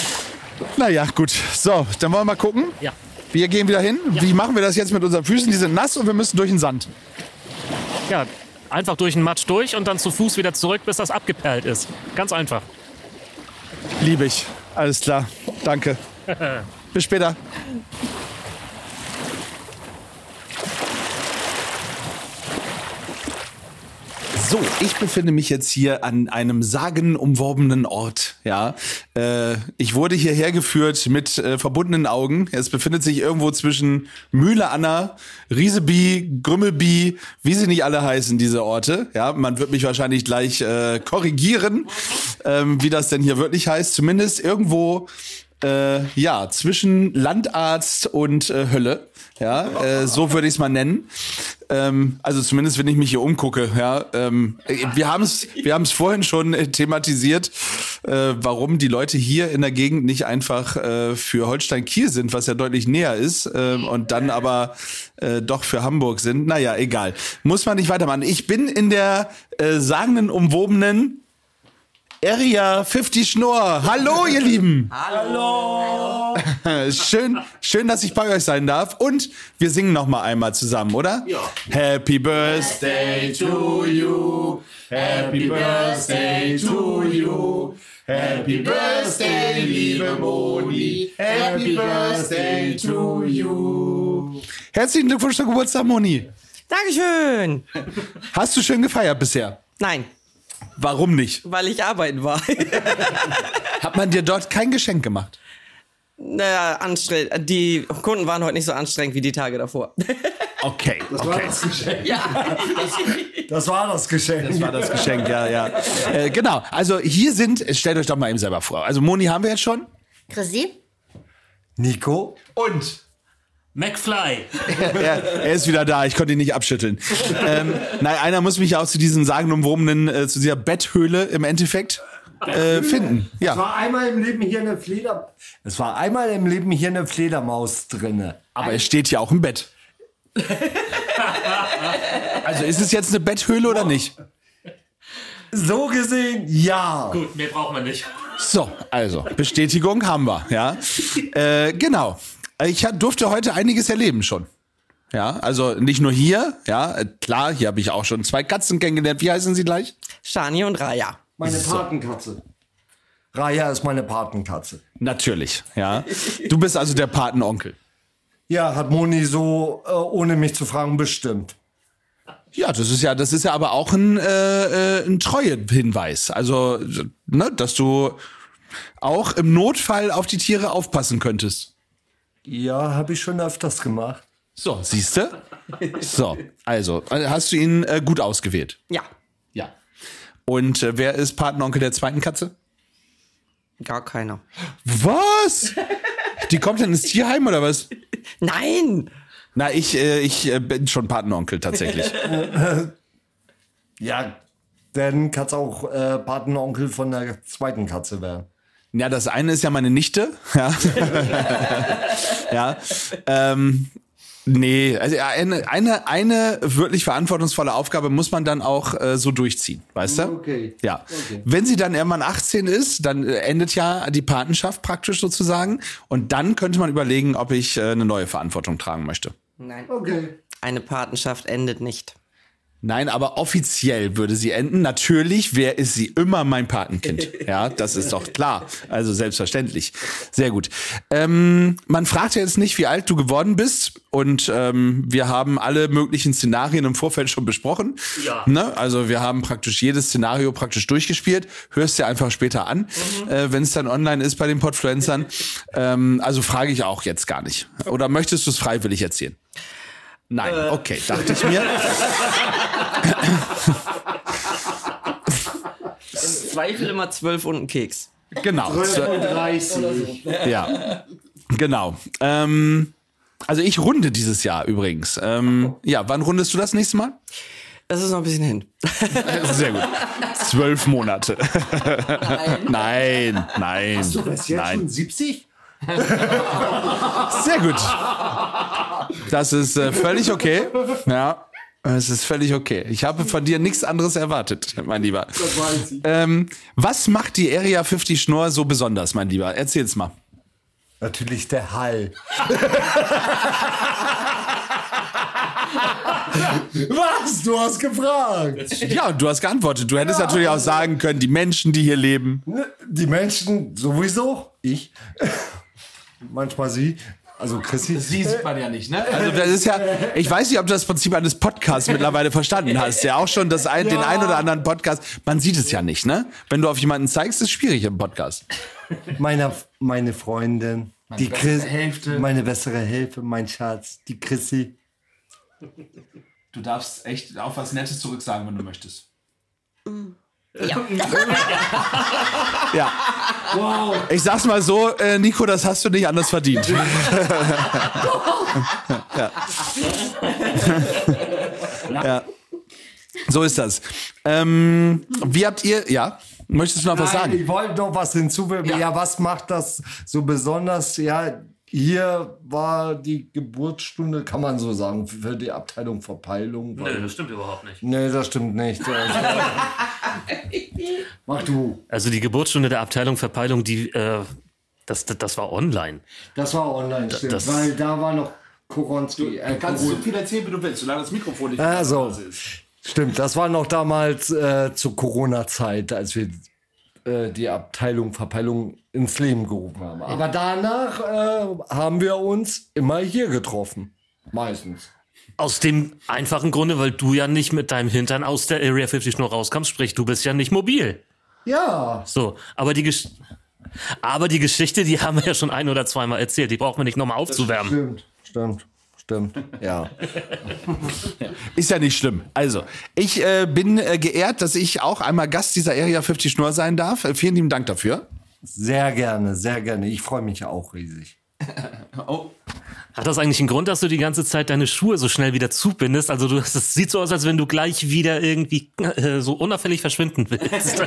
S6: Naja, gut. So, dann wollen wir mal gucken.
S1: Ja.
S6: Wir gehen wieder hin. Ja. Wie machen wir das jetzt mit unseren Füßen? Die sind nass und wir müssen durch den Sand.
S1: Ja, einfach durch den Matsch durch und dann zu Fuß wieder zurück, bis das abgeperlt ist. Ganz einfach.
S6: Liebe ich. Alles klar. Danke. Bis später. So, ich befinde mich jetzt hier an einem sagenumworbenen Ort. Ja, äh, ich wurde hierher geführt mit äh, verbundenen Augen. Es befindet sich irgendwo zwischen Mühle Anna, Rieseby, Grümmelby, wie sie nicht alle heißen, diese Orte. Ja, man wird mich wahrscheinlich gleich äh, korrigieren, ähm, wie das denn hier wirklich heißt. Zumindest irgendwo äh, ja zwischen Landarzt und äh, Hölle. Ja, äh, so würde ich es mal nennen. Ähm, also zumindest, wenn ich mich hier umgucke. Ja, ähm, wir haben es, wir haben es vorhin schon äh, thematisiert, äh, warum die Leute hier in der Gegend nicht einfach äh, für Holstein-Kiel sind, was ja deutlich näher ist, äh, und dann aber äh, doch für Hamburg sind. Naja, egal. Muss man nicht weitermachen. Ich bin in der äh, sagenden, umwobenen Area fünfzig Schnorr. Hallo, ihr Lieben.
S7: Hallo.
S6: Schön, schön, dass ich bei euch sein darf. Und wir singen noch mal einmal zusammen, oder?
S7: Ja.
S6: Happy Birthday to you. Happy Birthday to you. Happy Birthday, liebe Moni. Happy Birthday to you. Herzlichen Glückwunsch zum Geburtstag, Moni.
S7: Dankeschön.
S6: Hast du schön gefeiert bisher?
S7: Nein,
S6: Warum nicht?
S7: weil ich arbeiten war.
S6: Hat man dir dort kein Geschenk gemacht?
S7: naja, anstrengend. Die Kunden waren heute nicht so anstrengend wie die Tage davor.
S6: Okay,
S8: Das war
S6: okay.
S8: das Geschenk.
S7: ja.
S8: Das war das Geschenk.
S6: Das war das Geschenk, ja, ja. Äh, genau, also hier sind, stellt euch doch mal eben selber vor. Also Moni haben wir jetzt schon.
S5: Chrissy?
S8: Nico.
S6: Und?
S1: McFly.
S6: er, er ist wieder da, ich konnte ihn nicht abschütteln. ähm, nein, einer muss mich ja auch zu diesen sagenumwobenen, äh, zu dieser Betthöhle im Endeffekt äh, finden.
S8: Es
S6: Ja.
S8: war einmal im Leben hier eine Fleder. Es war einmal im Leben hier eine Fledermaus drinne.
S6: Aber er steht ja auch im Bett. Also ist es jetzt eine Betthöhle oder nicht?
S8: So gesehen, ja.
S1: Gut, mehr braucht man nicht.
S6: So, also, Bestätigung haben wir, ja. Äh, genau. Ich hab- durfte heute einiges erleben schon. Ja, also nicht nur hier, ja, äh, klar, hier habe ich auch schon zwei Katzen kennengelernt. Wie heißen sie gleich?
S7: Shani und Raya.
S8: Meine Patenkatze. Raya ist meine Patenkatze.
S6: Natürlich, ja. Du bist also der Patenonkel.
S8: Ja, hat Moni so, äh, ohne mich zu fragen, bestimmt.
S6: Ja, das ist ja, das ist ja aber auch ein, äh, äh, ein Treuehinweis. Also, ne, dass du auch im Notfall auf die Tiere aufpassen könntest.
S8: Ja, habe ich schon öfters gemacht.
S6: So, siehste? So, also, hast du ihn äh, gut ausgewählt?
S7: Ja,
S6: Ja. Und äh, wer ist Patenonkel der zweiten Katze?
S7: gar keiner.
S6: Was? Die kommt dann ins Tierheim oder was?
S7: Nein!
S6: Na, ich, äh, ich äh, bin schon Patenonkel tatsächlich.
S8: Ja, dann kann es auch äh, Patenonkel von der zweiten Katze werden.
S6: Ja, das eine ist ja meine Nichte. Ja. ja. Ähm, nee, also eine, eine, eine wirklich verantwortungsvolle Aufgabe muss man dann auch äh, so durchziehen, weißt du?
S8: Okay.
S6: Ja.
S8: Okay.
S6: Wenn sie dann irgendwann achtzehn ist, dann äh, endet ja die Patenschaft praktisch sozusagen. Und dann könnte man überlegen, ob ich äh, eine neue Verantwortung tragen möchte.
S7: Nein.
S8: Okay.
S7: Eine Patenschaft endet nicht.
S6: Nein, aber offiziell würde sie enden. Natürlich wäre ist sie immer mein Patenkind. Ja, das ist doch klar. Also selbstverständlich. Sehr gut. Ähm, man fragt ja jetzt nicht, wie alt du geworden bist. Und ähm, wir haben alle möglichen Szenarien im Vorfeld schon besprochen.
S1: Ja.
S6: Ne? Also wir haben praktisch jedes Szenario praktisch durchgespielt. Hörst dir einfach später an, mhm. äh, wenn es dann online ist bei den Podfluencern. ähm, also frage ich auch jetzt gar nicht. Oder möchtest du es freiwillig erzählen? Nein, äh. okay, dachte ich mir.
S7: Im Zweifel immer zwölf und ein Keks.
S6: Genau.
S8: dreißig.
S6: Ja, genau. Ähm, also ich runde dieses Jahr übrigens. Ähm, ja, wann rundest du das nächste Mal?
S7: Das ist noch ein bisschen hin.
S6: Sehr gut. Zwölf Monate. Nein, nein.
S8: Du bist jetzt
S6: nein.
S8: schon siebzig?
S6: Sehr gut. Das ist äh, völlig okay. Ja, es ist völlig okay. Ich habe von dir nichts anderes erwartet, mein Lieber.
S8: Das weiß ich.
S6: Ähm, was macht die Area fünfzig Schnorr so besonders, mein Lieber? Erzähl's mal.
S8: Natürlich der Hall. Was? Du hast gefragt.
S6: Ja, und du hast geantwortet. Du hättest natürlich auch sagen können, die Menschen, die hier leben.
S8: Die Menschen sowieso. Ich. Manchmal sie. Also Chrissy.
S6: Sie sieht man ja nicht, ne? Also das ist ja, ich weiß nicht, ob du das Prinzip eines Podcasts mittlerweile verstanden hast. Ja, auch schon das ein, den ein oder anderen Podcast. Man sieht es ja nicht, ne? Wenn du auf jemanden zeigst, ist es schwierig im Podcast.
S8: Meine, meine Freundin.
S6: Meine
S8: die
S6: bessere
S8: Chris,
S6: Hälfte.
S8: Meine bessere Hälfte, mein Schatz. Die Chrissy.
S6: Du darfst echt auf was Nettes zurücksagen, wenn du möchtest.
S5: Ja.
S6: Ja. Wow. Ich sag's mal so, äh, Nico, das hast du nicht anders verdient. ja. ja. So ist das. Ähm, wie habt ihr, ja, möchtest du noch was
S8: Nein,
S6: sagen?
S8: ich wollte noch was hinzufügen. Ja. ja, was macht das so besonders? Ja, hier war die Geburtsstunde, kann man so sagen, für die Abteilung Verpeilung.
S1: Nö, das stimmt überhaupt nicht.
S8: Nee, das stimmt nicht. Also, mach du.
S1: Also die Geburtsstunde der Abteilung Verpeilung, die, äh, das, das, das war online.
S8: Das war online, stimmt,
S1: das-
S8: weil da war noch Koronski. Äh, Corona.
S6: viel erzählen, wie du willst, solange das Mikrofon nicht
S8: Also, stimmt, das war noch damals äh, zur Corona-Zeit, als wir äh, die Abteilung Verpeilung ins Leben gerufen haben. Aber danach äh, haben wir uns immer hier getroffen. Meistens.
S1: Aus dem einfachen Grunde, weil du ja nicht mit deinem Hintern aus der Area fünfzig-Schnur rauskommst, sprich, du bist ja nicht mobil.
S8: Ja.
S1: So, aber die, Gesch- aber die Geschichte, die haben wir ja schon ein- oder zweimal erzählt, die brauchen wir nicht nochmal aufzuwärmen.
S8: Stimmt, stimmt, stimmt, ja.
S6: Ist ja nicht schlimm. Also, ich äh, bin äh, geehrt, dass ich auch einmal Gast dieser Area fünfzig Schnur sein darf. Äh, vielen lieben Dank dafür.
S8: Sehr gerne, sehr gerne. Ich freue mich auch riesig.
S6: Oh.
S1: Hat das eigentlich einen Grund, dass du die ganze Zeit deine Schuhe so schnell wieder zubindest? Also du, das sieht so aus, als wenn du gleich wieder irgendwie äh, so unauffällig verschwinden willst.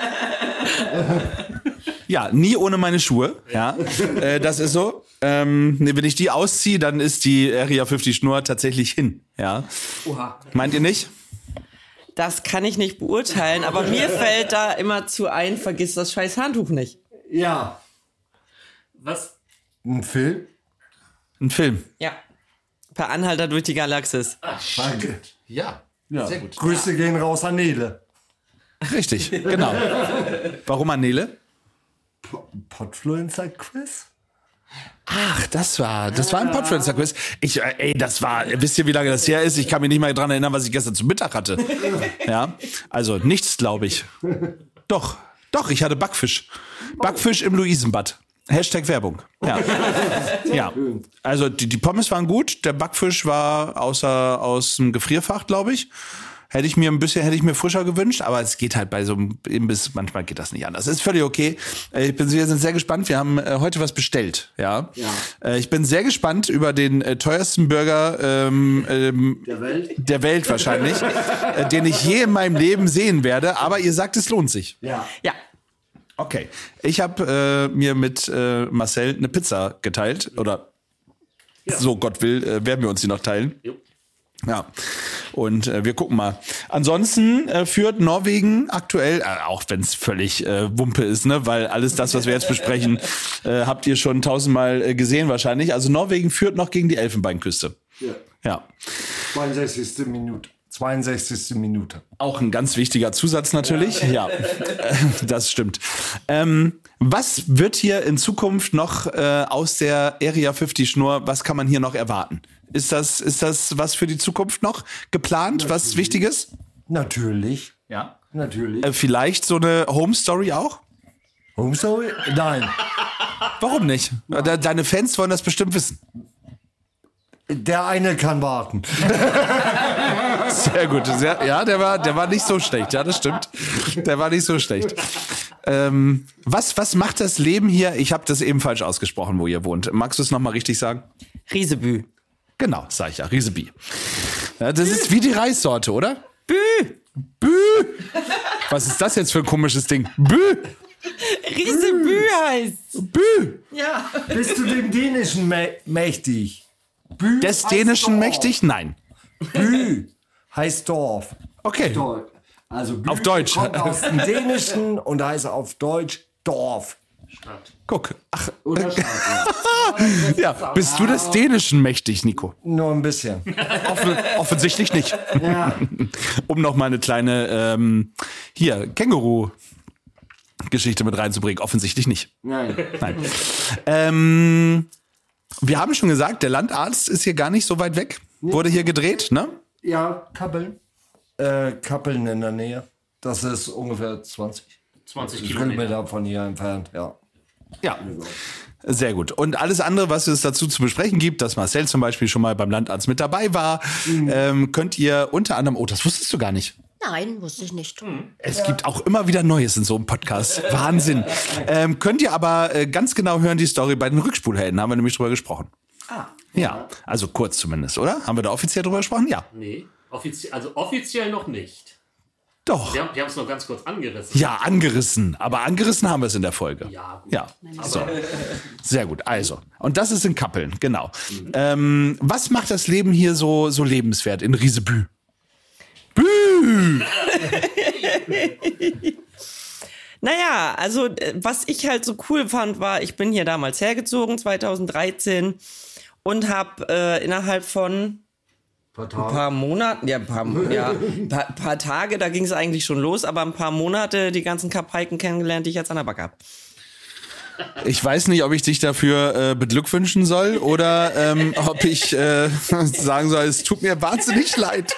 S6: Ja, nie ohne meine Schuhe. Ja, äh, das ist so. Ähm, wenn ich die ausziehe, dann ist die Area fünfzig Schnur tatsächlich hin. Ja.
S7: Oha.
S6: Meint ihr nicht?
S7: Das kann ich nicht beurteilen, aber mir fällt da immer zu ein, vergiss das scheiß Handtuch nicht.
S8: Ja.
S1: Was?
S8: Ein Film?
S6: Ein Film.
S7: Ja. Per Anhalter durch die Galaxis.
S8: Danke.
S6: Ja.
S8: Ja. Sehr gut. Grüße gehen raus an Nele.
S6: Richtig, genau. Warum Anele?
S8: Podfluencer-Quiz?
S6: Ach, das war, das war ein Podfluencer-Quiz. Ich, äh, ey, das war, wisst ihr, wie lange das her ist? Ich kann mich nicht mal dran erinnern, was ich gestern zum Mittag hatte. Ja, also nichts, glaube ich. Doch, doch, ich hatte Backfisch. Backfisch im Luisenbad. Hashtag Werbung. Ja, ja. Also die, die Pommes waren gut, der Backfisch war außer aus dem Gefrierfach, glaube ich. Hätte ich mir ein bisschen, hätte ich mir frischer gewünscht, aber es geht halt bei so einem Imbiss, manchmal geht das nicht anders. Das ist völlig okay. Ich bin, wir sind sehr gespannt. Wir haben äh, heute was bestellt, ja. ja. Äh, ich bin sehr gespannt über den äh, teuersten Burger ähm, ähm,
S8: der Welt,
S6: der Welt wahrscheinlich, äh, den ich je in meinem Leben sehen werde. Aber ihr sagt, es lohnt sich.
S8: Ja.
S7: Ja.
S6: Okay. Ich habe äh, mir mit äh, Marcel eine Pizza geteilt oder ja. so Gott will, äh, werden wir uns die noch teilen. Jo. Ja, und äh, wir gucken mal. Ansonsten äh, führt Norwegen aktuell, äh, auch wenn es völlig äh, Wumpe ist, ne, weil alles das, was wir jetzt besprechen, äh, habt ihr schon tausendmal äh, gesehen wahrscheinlich. Also Norwegen führt noch gegen die Elfenbeinküste.
S8: Ja.
S6: Ja.
S8: zweiundsechzigste Minute. zweiundsechzigste Minute.
S6: Auch ein ganz wichtiger Zusatz natürlich. Ja, das stimmt. Ähm, was wird hier in Zukunft noch äh, aus der Area fünfzig Schnur, was kann man hier noch erwarten? Ist das, ist das was für die Zukunft noch geplant, natürlich. Was Wichtiges?
S8: Natürlich.
S6: Ja.
S8: Natürlich.
S6: Äh, vielleicht so eine Home Story auch?
S8: Home Story? Nein.
S6: Warum nicht? De- Deine Fans wollen das bestimmt wissen.
S8: Der eine kann warten.
S6: Sehr gut. Sehr, ja, der war, der war nicht so schlecht. Ja, das stimmt. Der war nicht so schlecht. Ähm, was, was macht das Leben hier? Ich habe das eben falsch ausgesprochen, wo ihr wohnt. Magst du es nochmal richtig sagen?
S7: Riesebü.
S6: Genau, sag ich ja. Riesebü. Ja, das ist wie die Reissorte, oder?
S7: Bü.
S6: Bü. Was ist das jetzt für ein komisches Ding? Bü.
S7: Riesebü heißt.
S6: Bü.
S7: Ja.
S8: Bist du dem Dänischen mä- mächtig? Bü
S6: Des Dänischen
S8: Dorf.
S6: mächtig? Nein.
S8: Bü heißt Dorf.
S6: Okay.
S8: Also Bü
S6: Auf Deutsch.
S8: kommt aus dem Dänischen und heißt auf Deutsch Dorf.
S6: Guck. Ach,
S8: Oder Stadt,
S6: ja. Bist du des Dänischen mächtig, Nico?
S8: Nur ein bisschen.
S6: Offen, offensichtlich nicht.
S8: Ja.
S6: Um noch mal eine kleine ähm, hier Känguru-Geschichte mit reinzubringen. Offensichtlich nicht.
S8: Nein.
S6: Nein. Ähm, wir haben schon gesagt, der Landarzt ist hier gar nicht so weit weg. Wurde hier gedreht, ne?
S8: Ja, Kappeln. Äh, Kappeln in der Nähe. Das ist ungefähr zwanzig Kilometer von hier entfernt, ja.
S6: Ja. Sehr gut. Und alles andere, was es dazu zu besprechen gibt, dass Marcel zum Beispiel schon mal beim Landarzt mit dabei war, mhm. ähm, könnt ihr unter anderem, oh, das wusstest du gar nicht.
S9: Nein, wusste ich nicht.
S6: Es gibt auch immer wieder Neues in so einem Podcast. Wahnsinn. Ähm, könnt ihr aber äh, ganz genau hören, die Story bei den Rückspulhelden, haben wir nämlich drüber gesprochen.
S7: Ah.
S6: Ja, also kurz zumindest, oder? Haben wir da offiziell drüber gesprochen? Ja.
S1: Nee, offizie- also offiziell noch nicht.
S6: Doch.
S1: Wir haben es nur ganz kurz angerissen.
S6: Ja, angerissen. Aber angerissen haben wir es in der Folge.
S1: Ja, gut.
S6: Ja. So. Sehr gut. Also. Und das ist in Kappeln, genau. Mhm. Ähm, was macht das Leben hier so, so lebenswert in Riesebü? Bü!
S7: Naja, also was ich halt so cool fand, war, ich bin hier damals hergezogen, zweitausenddreizehn, und habe äh, innerhalb von ein paar Monaten, ja, ein paar, ja, paar, paar Tage, da ging es eigentlich schon los, aber ein paar Monate die ganzen Kapaiken kennengelernt, die ich jetzt an der Backe habe.
S6: Ich weiß nicht, ob ich dich dafür äh, beglückwünschen soll oder ähm, ob ich äh, sagen soll, es tut mir wahnsinnig leid.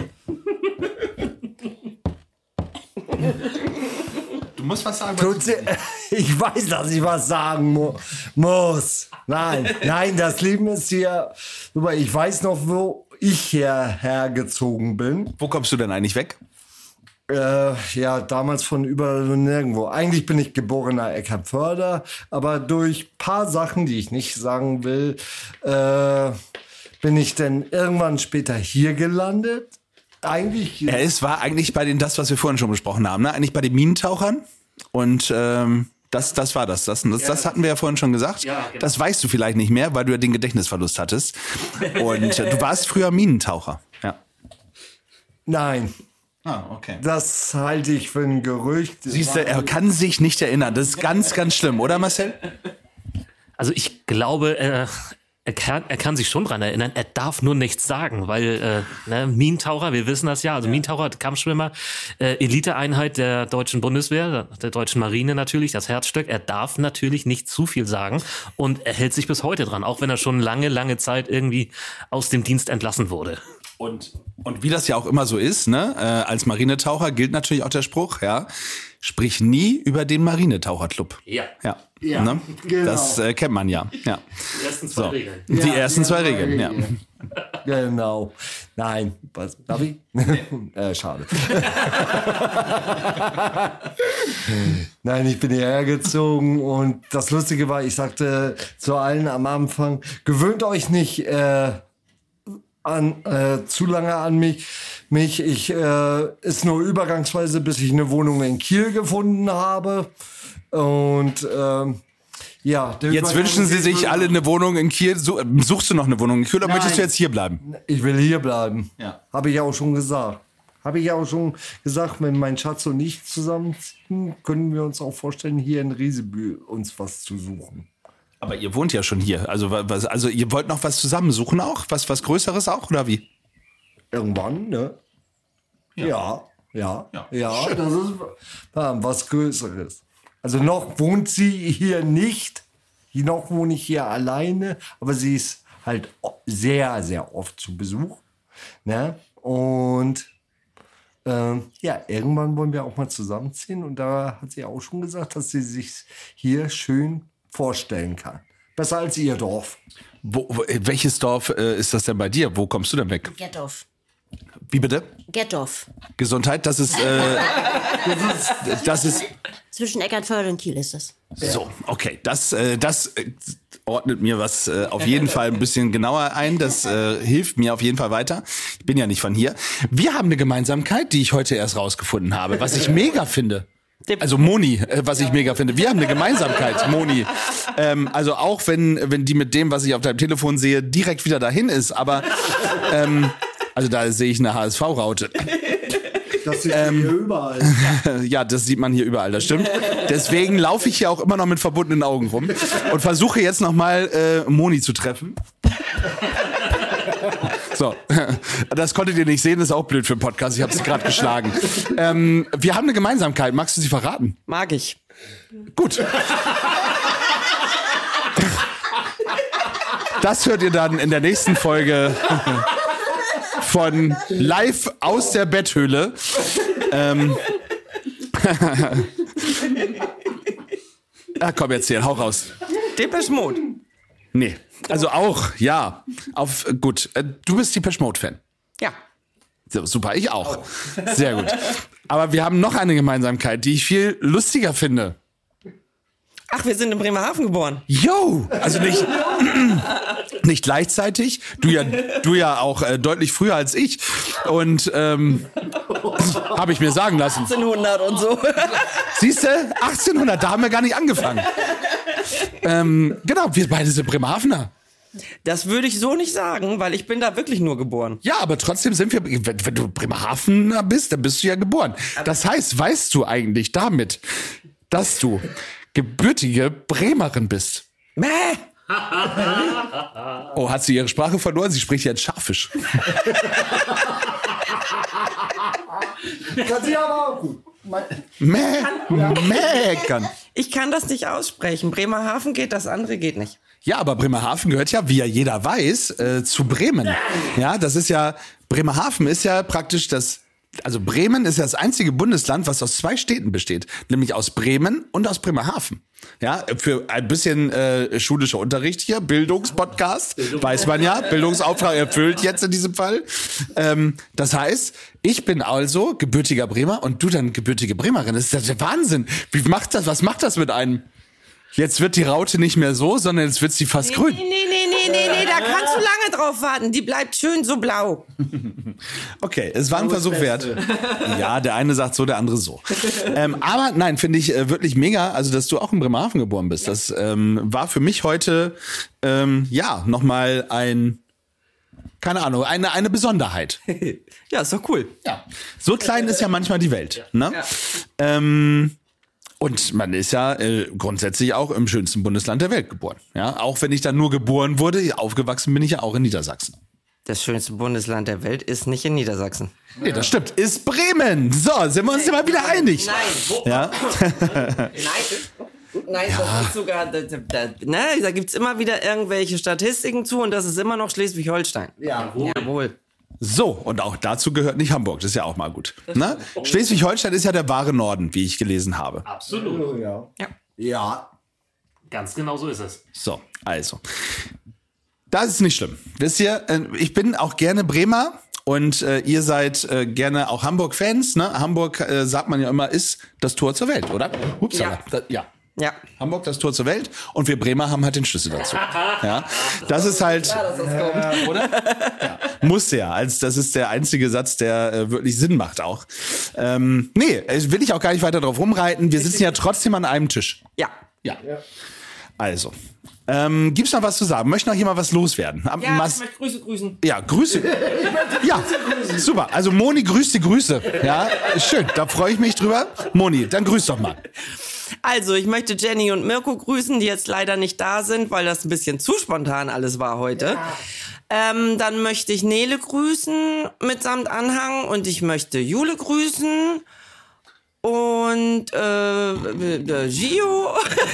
S6: Du musst was sagen.
S8: Tut sie, ich weiß, dass ich was sagen mu muss. Nein, nein, das Leben ist hier. Ich weiß noch, wo ich hierher gezogen bin.
S6: Wo kommst du denn eigentlich weg?
S8: Äh, ja, damals von überall und nirgendwo. Eigentlich bin ich geborener Eckernförder, aber durch paar Sachen, die ich nicht sagen will, äh, bin ich dann irgendwann später hier gelandet. Eigentlich.
S6: Ja, es war eigentlich bei den, das, was wir vorhin schon besprochen haben, ne? Eigentlich bei den Minentauchern. Und ähm, das, das war das. Das, das, das hatten wir ja vorhin schon gesagt.
S1: Ja, genau.
S6: Das weißt du vielleicht nicht mehr, weil du ja den Gedächtnisverlust hattest. Und äh, du warst früher Minentaucher. Ja.
S8: Nein.
S6: Ah, okay.
S8: Das halte ich für ein Gerücht.
S6: Siehst du, er kann sich nicht erinnern. Das ist ganz, ganz schlimm, oder Marcel?
S1: Also ich glaube, äh, er, kann, er kann sich schon dran erinnern, er darf nur nichts sagen, weil äh, ne, Minentaucher, wir wissen das ja, also ja. Minentaucher, Kampfschwimmer, äh, Eliteeinheit der deutschen Bundeswehr, der deutschen Marine natürlich, das Herzstück, er darf natürlich nicht zu viel sagen und er hält sich bis heute dran, auch wenn er schon lange, lange Zeit irgendwie aus dem Dienst entlassen wurde.
S6: Und, und wie das ja auch immer so ist, ne, äh, als Marinetaucher gilt natürlich auch der Spruch, ja, sprich nie über den Marinetaucherclub.
S1: Ja.
S6: Ja.
S8: Ja,
S6: ne?
S8: genau.
S6: Das äh, kennt man ja. ja.
S1: Die ersten zwei
S6: So.
S1: Regeln.
S6: Die
S8: Ja,
S6: ersten
S8: ja,
S6: zwei
S8: ja,
S6: Regeln,
S8: ja,
S6: ja.
S8: ja. Genau. Nein, was? Darf ich? äh, schade. Nein, ich bin hierher gezogen und das Lustige war, ich sagte zu allen am Anfang, gewöhnt euch nicht äh, an, äh, zu lange an mich. mich. Ich äh, ist nur übergangsweise, bis ich eine Wohnung in Kiel gefunden habe. Und ähm, ja. der
S6: Jetzt
S8: Übergang
S6: wünschen sie sich alle eine Wohnung in Kiel. So, suchst du noch eine Wohnung in Kiel oder
S8: Nein.
S6: möchtest du jetzt hier bleiben?
S8: Ich will hier bleiben.
S6: Ja.
S8: Habe ich auch schon gesagt. Habe ich auch schon gesagt, wenn mein Schatz und ich zusammenziehen, können wir uns auch vorstellen, hier in Riesebühl uns was zu suchen.
S6: Aber ihr wohnt ja schon hier. Also, was, also ihr wollt noch was zusammensuchen auch? Was, was Größeres auch oder wie?
S8: Irgendwann, ne? Ja, ja, ja.
S6: Ja.
S8: Das ist ja, was Größeres. Also noch wohnt sie hier nicht. Noch wohne ich hier alleine. Aber sie ist halt sehr, sehr oft zu Besuch. Ne? Und ähm, ja, irgendwann wollen wir auch mal zusammenziehen. Und da hat sie auch schon gesagt, dass sie sich hier schön vorstellen kann. Besser als ihr Dorf.
S6: Wo, wo, welches Dorf äh, ist das denn bei dir? Wo kommst du denn weg?
S9: Gettorf.
S6: Wie bitte?
S9: Gettorf.
S6: Gesundheit, das ist, äh, das ist, das ist
S9: Zwischen Eckernförde und Kiel ist das.
S6: so, okay. Das, äh, das äh, ordnet mir was äh, auf jeden Fall ein bisschen genauer ein. Das äh, hilft mir auf jeden Fall weiter. Ich bin ja nicht von hier. Wir haben eine Gemeinsamkeit, die ich heute erst rausgefunden habe, was ich mega finde. Also Moni, äh, was ich mega finde. Wir haben eine Gemeinsamkeit, Moni. Ähm, also auch wenn, wenn die mit dem, was ich auf deinem Telefon sehe, direkt wieder dahin ist. Aber ähm, also da sehe ich eine H S V-Raute.
S8: Das sieht ähm, hier überall.
S6: Ja, das sieht man hier überall, das stimmt. Deswegen laufe ich hier auch immer noch mit verbundenen Augen rum und versuche jetzt nochmal äh, Moni zu treffen. So, das konntet ihr nicht sehen, das ist auch blöd für einen Podcast. Ich habe sie gerade geschlagen. Ähm, wir haben eine Gemeinsamkeit. Magst du sie verraten?
S7: Mag ich.
S6: Gut. Das hört ihr dann in der nächsten Folge von Live aus der Betthöhle. Ähm. Ah, komm, erzähl, hau raus.
S7: Depeche Mode.
S6: Nee, also auch, ja. Auf, gut, du bist Depeche Mode-Fan.
S7: Ja.
S6: So, super, ich auch. Sehr gut. Aber wir haben noch eine Gemeinsamkeit, die ich viel lustiger finde.
S7: Ach, wir sind in Bremerhaven geboren.
S6: Yo! Also nicht, nicht gleichzeitig. Du ja, du ja auch äh, deutlich früher als ich. Und ähm, habe ich mir sagen lassen.
S7: achtzehnhundert und so.
S6: Siehst du? achtzehnhundert, da haben wir gar nicht angefangen. Ähm, genau, wir beide sind Bremerhavener.
S7: Das würde ich so nicht sagen, weil ich bin da wirklich nur geboren.
S6: Ja, aber trotzdem sind wir, wenn, wenn du Bremerhavener bist, dann bist du ja geboren. Das heißt, weißt du eigentlich damit, dass du gebürtige Bremerin bist?
S7: Mäh!
S6: Oh, hat sie ihre Sprache verloren? Sie spricht jetzt Scharfisch.
S8: Kann sie aber auch gut.
S6: Mä, Mäkern.
S7: Ich kann das nicht aussprechen. Bremerhaven geht, das andere geht nicht.
S6: Ja, aber Bremerhaven gehört ja, wie ja jeder weiß, äh, zu Bremen. Ja, das ist ja, Bremerhaven ist ja praktisch das, also Bremen ist ja das einzige Bundesland, was aus zwei Städten besteht. Nämlich aus Bremen und aus Bremerhaven. Ja, für ein bisschen äh, schulischer Unterricht hier, Bildungspodcast, weiß man ja, Bildungsauftrag erfüllt jetzt in diesem Fall. Ähm, das heißt, ich bin also gebürtiger Bremer und du dann gebürtige Bremerin. Das ist ja der Wahnsinn. Wie macht das, was macht das mit einem? Jetzt wird die Raute nicht mehr so, sondern jetzt wird sie fast
S7: Nee,
S6: grün.
S7: nee, nee, nee, nee, nee, da kannst du lange drauf warten. Die bleibt schön so blau.
S6: Okay, es war ein Versuch wert. Ja, der eine sagt so, der andere so. ähm, aber nein, finde ich äh, wirklich mega, also dass du auch in Bremerhaven geboren bist. Das ähm, war für mich heute, ähm, ja, nochmal ein, keine Ahnung, eine, eine Besonderheit.
S7: Ja, ist doch cool.
S6: Ja. So klein ist ja manchmal die Welt. Ne?
S7: Ja.
S6: Ähm, und man ist ja äh, grundsätzlich auch im schönsten Bundesland der Welt geboren. Ja, auch wenn ich dann nur geboren wurde, aufgewachsen bin ich ja auch in Niedersachsen.
S7: Das schönste Bundesland der Welt ist nicht in Niedersachsen.
S6: Nee, das stimmt. Ist Bremen. So, sind wir uns ja mal wieder einig.
S7: Nein.
S6: Ja.
S7: Nein, nein, das ist sogar, da, da, ne, da gibt's immer wieder irgendwelche Statistiken zu und das ist immer noch Schleswig-Holstein.
S8: Jawohl.
S7: Jawohl.
S6: So, und auch dazu gehört nicht Hamburg. Das ist ja auch mal gut. Ne? Schleswig-Holstein ist ja der wahre Norden, wie ich gelesen habe.
S1: Absolut.
S8: Ja.
S7: Ja.
S8: Ja.
S1: Ganz genau so ist es.
S6: So, also. Das ist nicht schlimm. Wisst ihr, äh, ich bin auch gerne Bremer und äh, ihr seid äh, gerne auch Hamburg-Fans. Ne? Hamburg, äh, sagt man ja immer, ist das Tor zur Welt, oder? Upsala.
S7: Ja.
S6: Da, ja.
S7: Ja.
S6: Hamburg, das Tor zur Welt. Und wir Bremer haben halt den Schlüssel dazu. Ja, das ist halt, äh, oder? Ja. Muss ja, als das ist der einzige Satz, der äh, wirklich Sinn macht auch. Ähm, nee, will ich auch gar nicht weiter drauf rumreiten. Wir sitzen ja trotzdem an einem Tisch.
S7: Ja.
S6: Ja. Also, ähm, gibt's noch was zu sagen? Möchte noch jemand was loswerden? Am-
S7: Ja,
S6: Mas-
S7: ich möchte Grüße grüßen.
S6: ja, Grüße. Ja, super. Also Moni grüßt die Grüße. Ja, schön. Da freue ich mich drüber. Moni, dann grüß doch mal.
S7: Also, ich möchte Jenny und Mirko grüßen, die jetzt leider nicht da sind, weil das ein bisschen zu spontan alles war heute. Ähm, dann möchte ich Nele grüßen mitsamt Anhang und ich möchte Jule grüßen und äh, äh, Gio.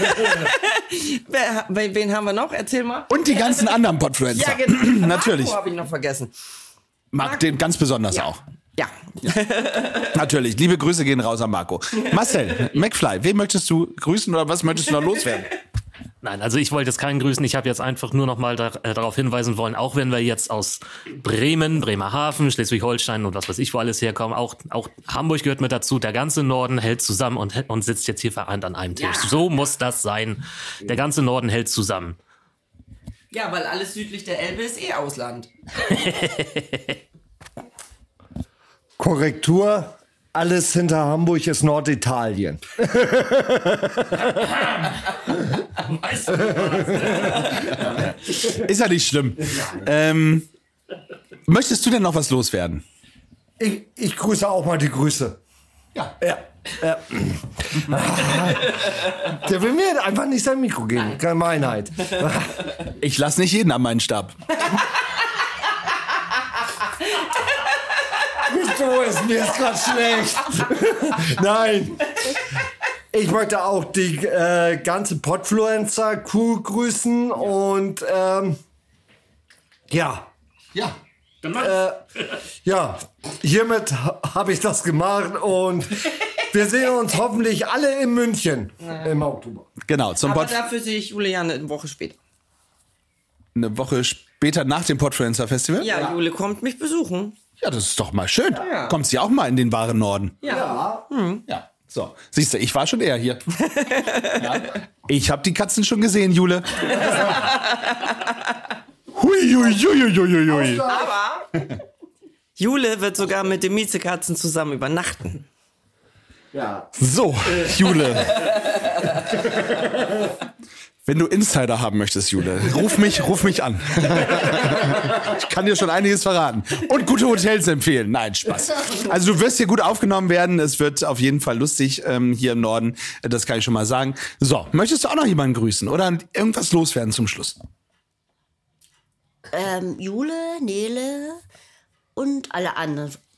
S7: Wer, wen haben wir noch? Erzähl mal.
S6: Und die ganzen anderen Podfluencer.
S7: Ja, genau.
S6: Natürlich.
S7: Marco habe ich noch vergessen.
S6: Mag den ganz besonders auch.
S7: Ja.
S6: Natürlich. Liebe Grüße gehen raus an Marco. Marcel, McFly, wen möchtest du grüßen oder was möchtest du noch loswerden?
S1: Nein, also ich wollte jetzt keinen grüßen. Ich habe jetzt einfach nur noch mal da, äh, darauf hinweisen wollen, auch wenn wir jetzt aus Bremen, Bremerhaven, Schleswig-Holstein und was weiß ich wo alles herkommen, auch, auch Hamburg gehört mit dazu. Der ganze Norden hält zusammen und, und sitzt jetzt hier vereint an einem Tisch. So muss das sein. Der ganze Norden hält zusammen.
S7: Ja, weil alles südlich der Elbe ist eh Ausland.
S8: Korrektur. Alles hinter Hamburg ist Norditalien.
S6: Ist ja nicht schlimm. Ähm, möchtest du denn noch was loswerden?
S8: Ich, ich grüße auch mal die Grüße.
S6: Ja.
S8: Ja. ja. Der will mir einfach nicht sein Mikro geben. Gemeinheit.
S6: Ich lasse nicht jeden an meinen Stab.
S8: So ist mir ist grad schlecht. Nein. Ich möchte auch die äh, ganze Podfluencer-Crew grüßen und ähm, ja.
S6: Ja.
S8: Äh, ja, hiermit ha- habe ich das gemacht und wir sehen uns hoffentlich alle in München im Oktober.
S6: Genau, zum
S7: Aber
S6: Pod
S7: dafür sehe ich Juliane eine Woche später.
S6: eine Woche später nach dem Podfluencer Festival.
S7: Ja, Jule kommt mich besuchen.
S6: Ja, das ist doch mal schön.
S7: Ja.
S6: Kommt sie auch mal in den wahren Norden.
S7: Ja.
S6: Ja. So, siehst du, ich war schon eher hier. Ja. Ich habe die Katzen schon gesehen, Jule. Hui, hui, hui, hui, hui, hui.
S7: Aber Jule wird sogar mit den Miezekatzen zusammen übernachten.
S8: Ja.
S6: So, Jule. Wenn du Insider haben möchtest, Jule, ruf mich, ruf mich an. Ich kann dir schon einiges verraten. Und gute Hotels empfehlen. Nein, Spaß. Also du wirst hier gut aufgenommen werden. Es wird auf jeden Fall lustig ähm, hier im Norden. Das kann ich schon mal sagen. So, möchtest du auch noch jemanden grüßen oder irgendwas loswerden zum Schluss?
S9: Ähm, Jule, Nele und alle anderen,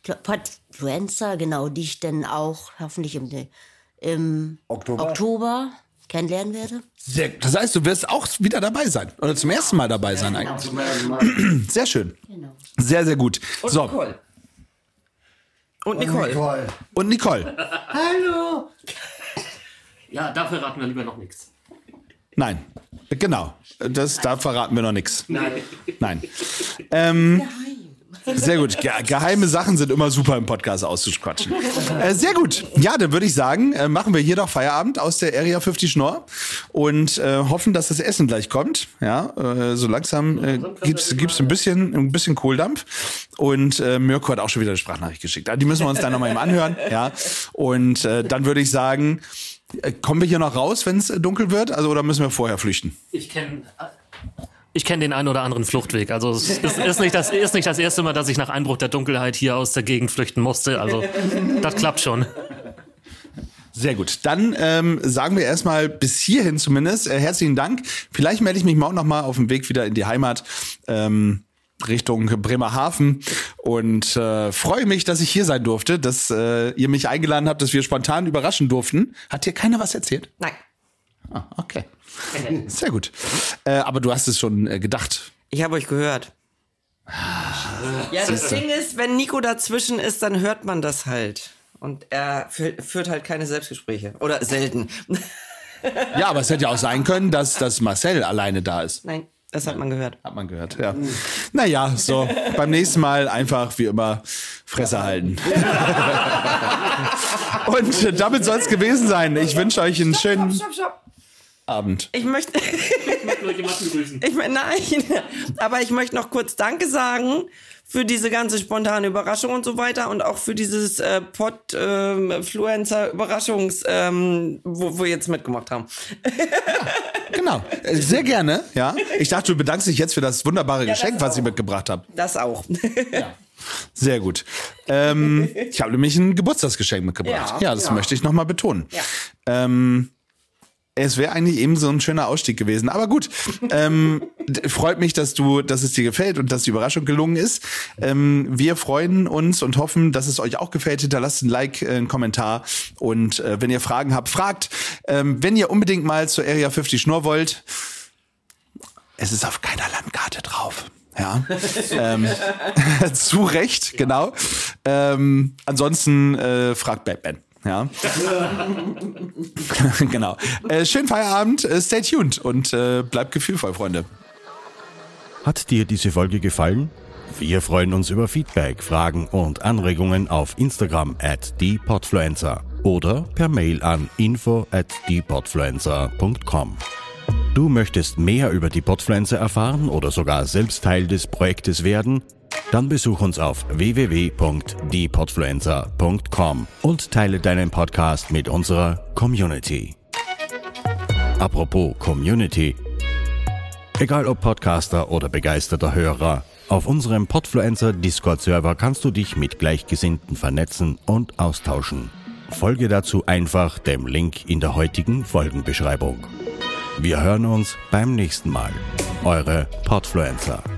S9: Podfluencer, genau, die ich dann auch hoffentlich im, im
S8: Oktober.
S9: Oktober kennenlernen werde.
S6: Sehr, das heißt, du wirst auch wieder dabei sein. Oder zum ersten Mal dabei sein eigentlich. Sehr schön.
S9: Genau.
S6: Sehr, sehr gut.
S7: Und
S6: So.
S7: Nicole. Und Nicole.
S8: Nicole.
S6: Und Nicole.
S8: Hallo.
S1: Ja, dafür raten wir lieber noch nichts.
S6: Nein. Genau. Das, da verraten wir noch nichts.
S1: Nein.
S6: Nein. Ähm, sehr gut. Ge geheime Sachen sind immer super im Podcast auszuquatschen. Äh, sehr gut. Ja, dann würde ich sagen, äh, machen wir hier doch Feierabend aus der Area fünfzig Schnorr und äh, hoffen, dass das Essen gleich kommt. Ja, äh, so langsam äh, gibt's gibt's ein bisschen ein bisschen Kohldampf und äh, Mirko hat auch schon wieder eine Sprachnachricht geschickt. Die müssen wir uns dann nochmal eben anhören. Ja, und äh, dann würde ich sagen, äh, kommen wir hier noch raus, wenn es dunkel wird, also oder müssen wir vorher flüchten?
S1: Ich kenne ich kenn den einen oder anderen Fluchtweg. Also es ist, ist, nicht das, ist nicht das erste Mal, dass ich nach Einbruch der Dunkelheit hier aus der Gegend flüchten musste. Also das klappt schon.
S6: Sehr gut. Dann ähm, sagen wir erstmal bis hierhin zumindest äh, herzlichen Dank. Vielleicht melde ich mich morgen noch mal auf dem Weg wieder in die Heimat ähm, Richtung Bremerhaven und äh, freue mich, dass ich hier sein durfte, dass äh, ihr mich eingeladen habt, dass wir spontan überraschen durften. Hat dir keiner was erzählt?
S7: Nein.
S6: Ah, okay. Sehr gut. Äh, aber du hast es schon äh, gedacht.
S7: Ich habe euch gehört. Ja, das Ding ist, wenn Nico dazwischen ist, dann hört man das halt. Und er fü- führt halt keine Selbstgespräche. Oder selten.
S6: Ja, aber es hätte ja auch sein können, dass, dass Marcel alleine da ist.
S7: Nein, das hat man gehört.
S6: Hat man gehört, ja. Naja, so, beim nächsten Mal einfach wie immer Fresse halten. Und damit soll es gewesen sein. Ich wünsche euch einen schönen
S7: Stopp, stopp.
S6: Abend.
S7: Ich möchte.
S1: Ich möchte nur jemanden grüßen.
S7: Ich mein, nein, aber ich möchte noch kurz Danke sagen für diese ganze spontane Überraschung und so weiter und auch für dieses äh, Podfluencer-Überraschungs, ähm, wo wir jetzt mitgemacht haben.
S6: Genau, äh, sehr gerne, ja. Ich dachte, du bedankst dich jetzt für das wunderbare
S7: Ja,
S6: Geschenk,
S7: das
S6: was
S7: auch.
S6: ihr mitgebracht habt.
S7: Das auch.
S6: Sehr gut. Ähm, ich habe nämlich ein Geburtstagsgeschenk mitgebracht. Ja,
S7: Ja,
S6: das
S7: ja.
S6: möchte ich nochmal betonen.
S7: Ja.
S6: Ähm, es wäre eigentlich eben so ein schöner Ausstieg gewesen. Aber gut, ähm, d- freut mich, dass du, dass es dir gefällt und dass die Überraschung gelungen ist. Ähm, wir freuen uns und hoffen, dass es euch auch gefällt. Hinterlasst ein Like, äh, einen Kommentar und äh, wenn ihr Fragen habt, fragt. Ähm, wenn ihr unbedingt mal zur Area fünfzig Schnorr wollt, es ist auf keiner Landkarte drauf. Ja, ähm, zu Recht, genau. Ähm, ansonsten äh, fragt Batman. Ja, genau. Äh, schönen Feierabend, äh, stay tuned und äh, bleibt gefühlvoll, Freunde.
S4: Hat dir diese Folge gefallen? Wir freuen uns über Feedback, Fragen und Anregungen auf Instagram at diepodfluencer oder per Mail an info at diepodfluencer punkt com. Du möchtest mehr über die Podfluencer erfahren oder sogar selbst Teil des Projektes werden? Dann besuch uns auf w w w punkt diepodfluencer punkt com und teile deinen Podcast mit unserer Community. Apropos Community. Egal ob Podcaster oder begeisterter Hörer, auf unserem Podfluencer Discord-Server kannst du dich mit Gleichgesinnten vernetzen und austauschen. Folge dazu einfach dem Link in der heutigen Folgenbeschreibung. Wir hören uns beim nächsten Mal. Eure Podfluencer.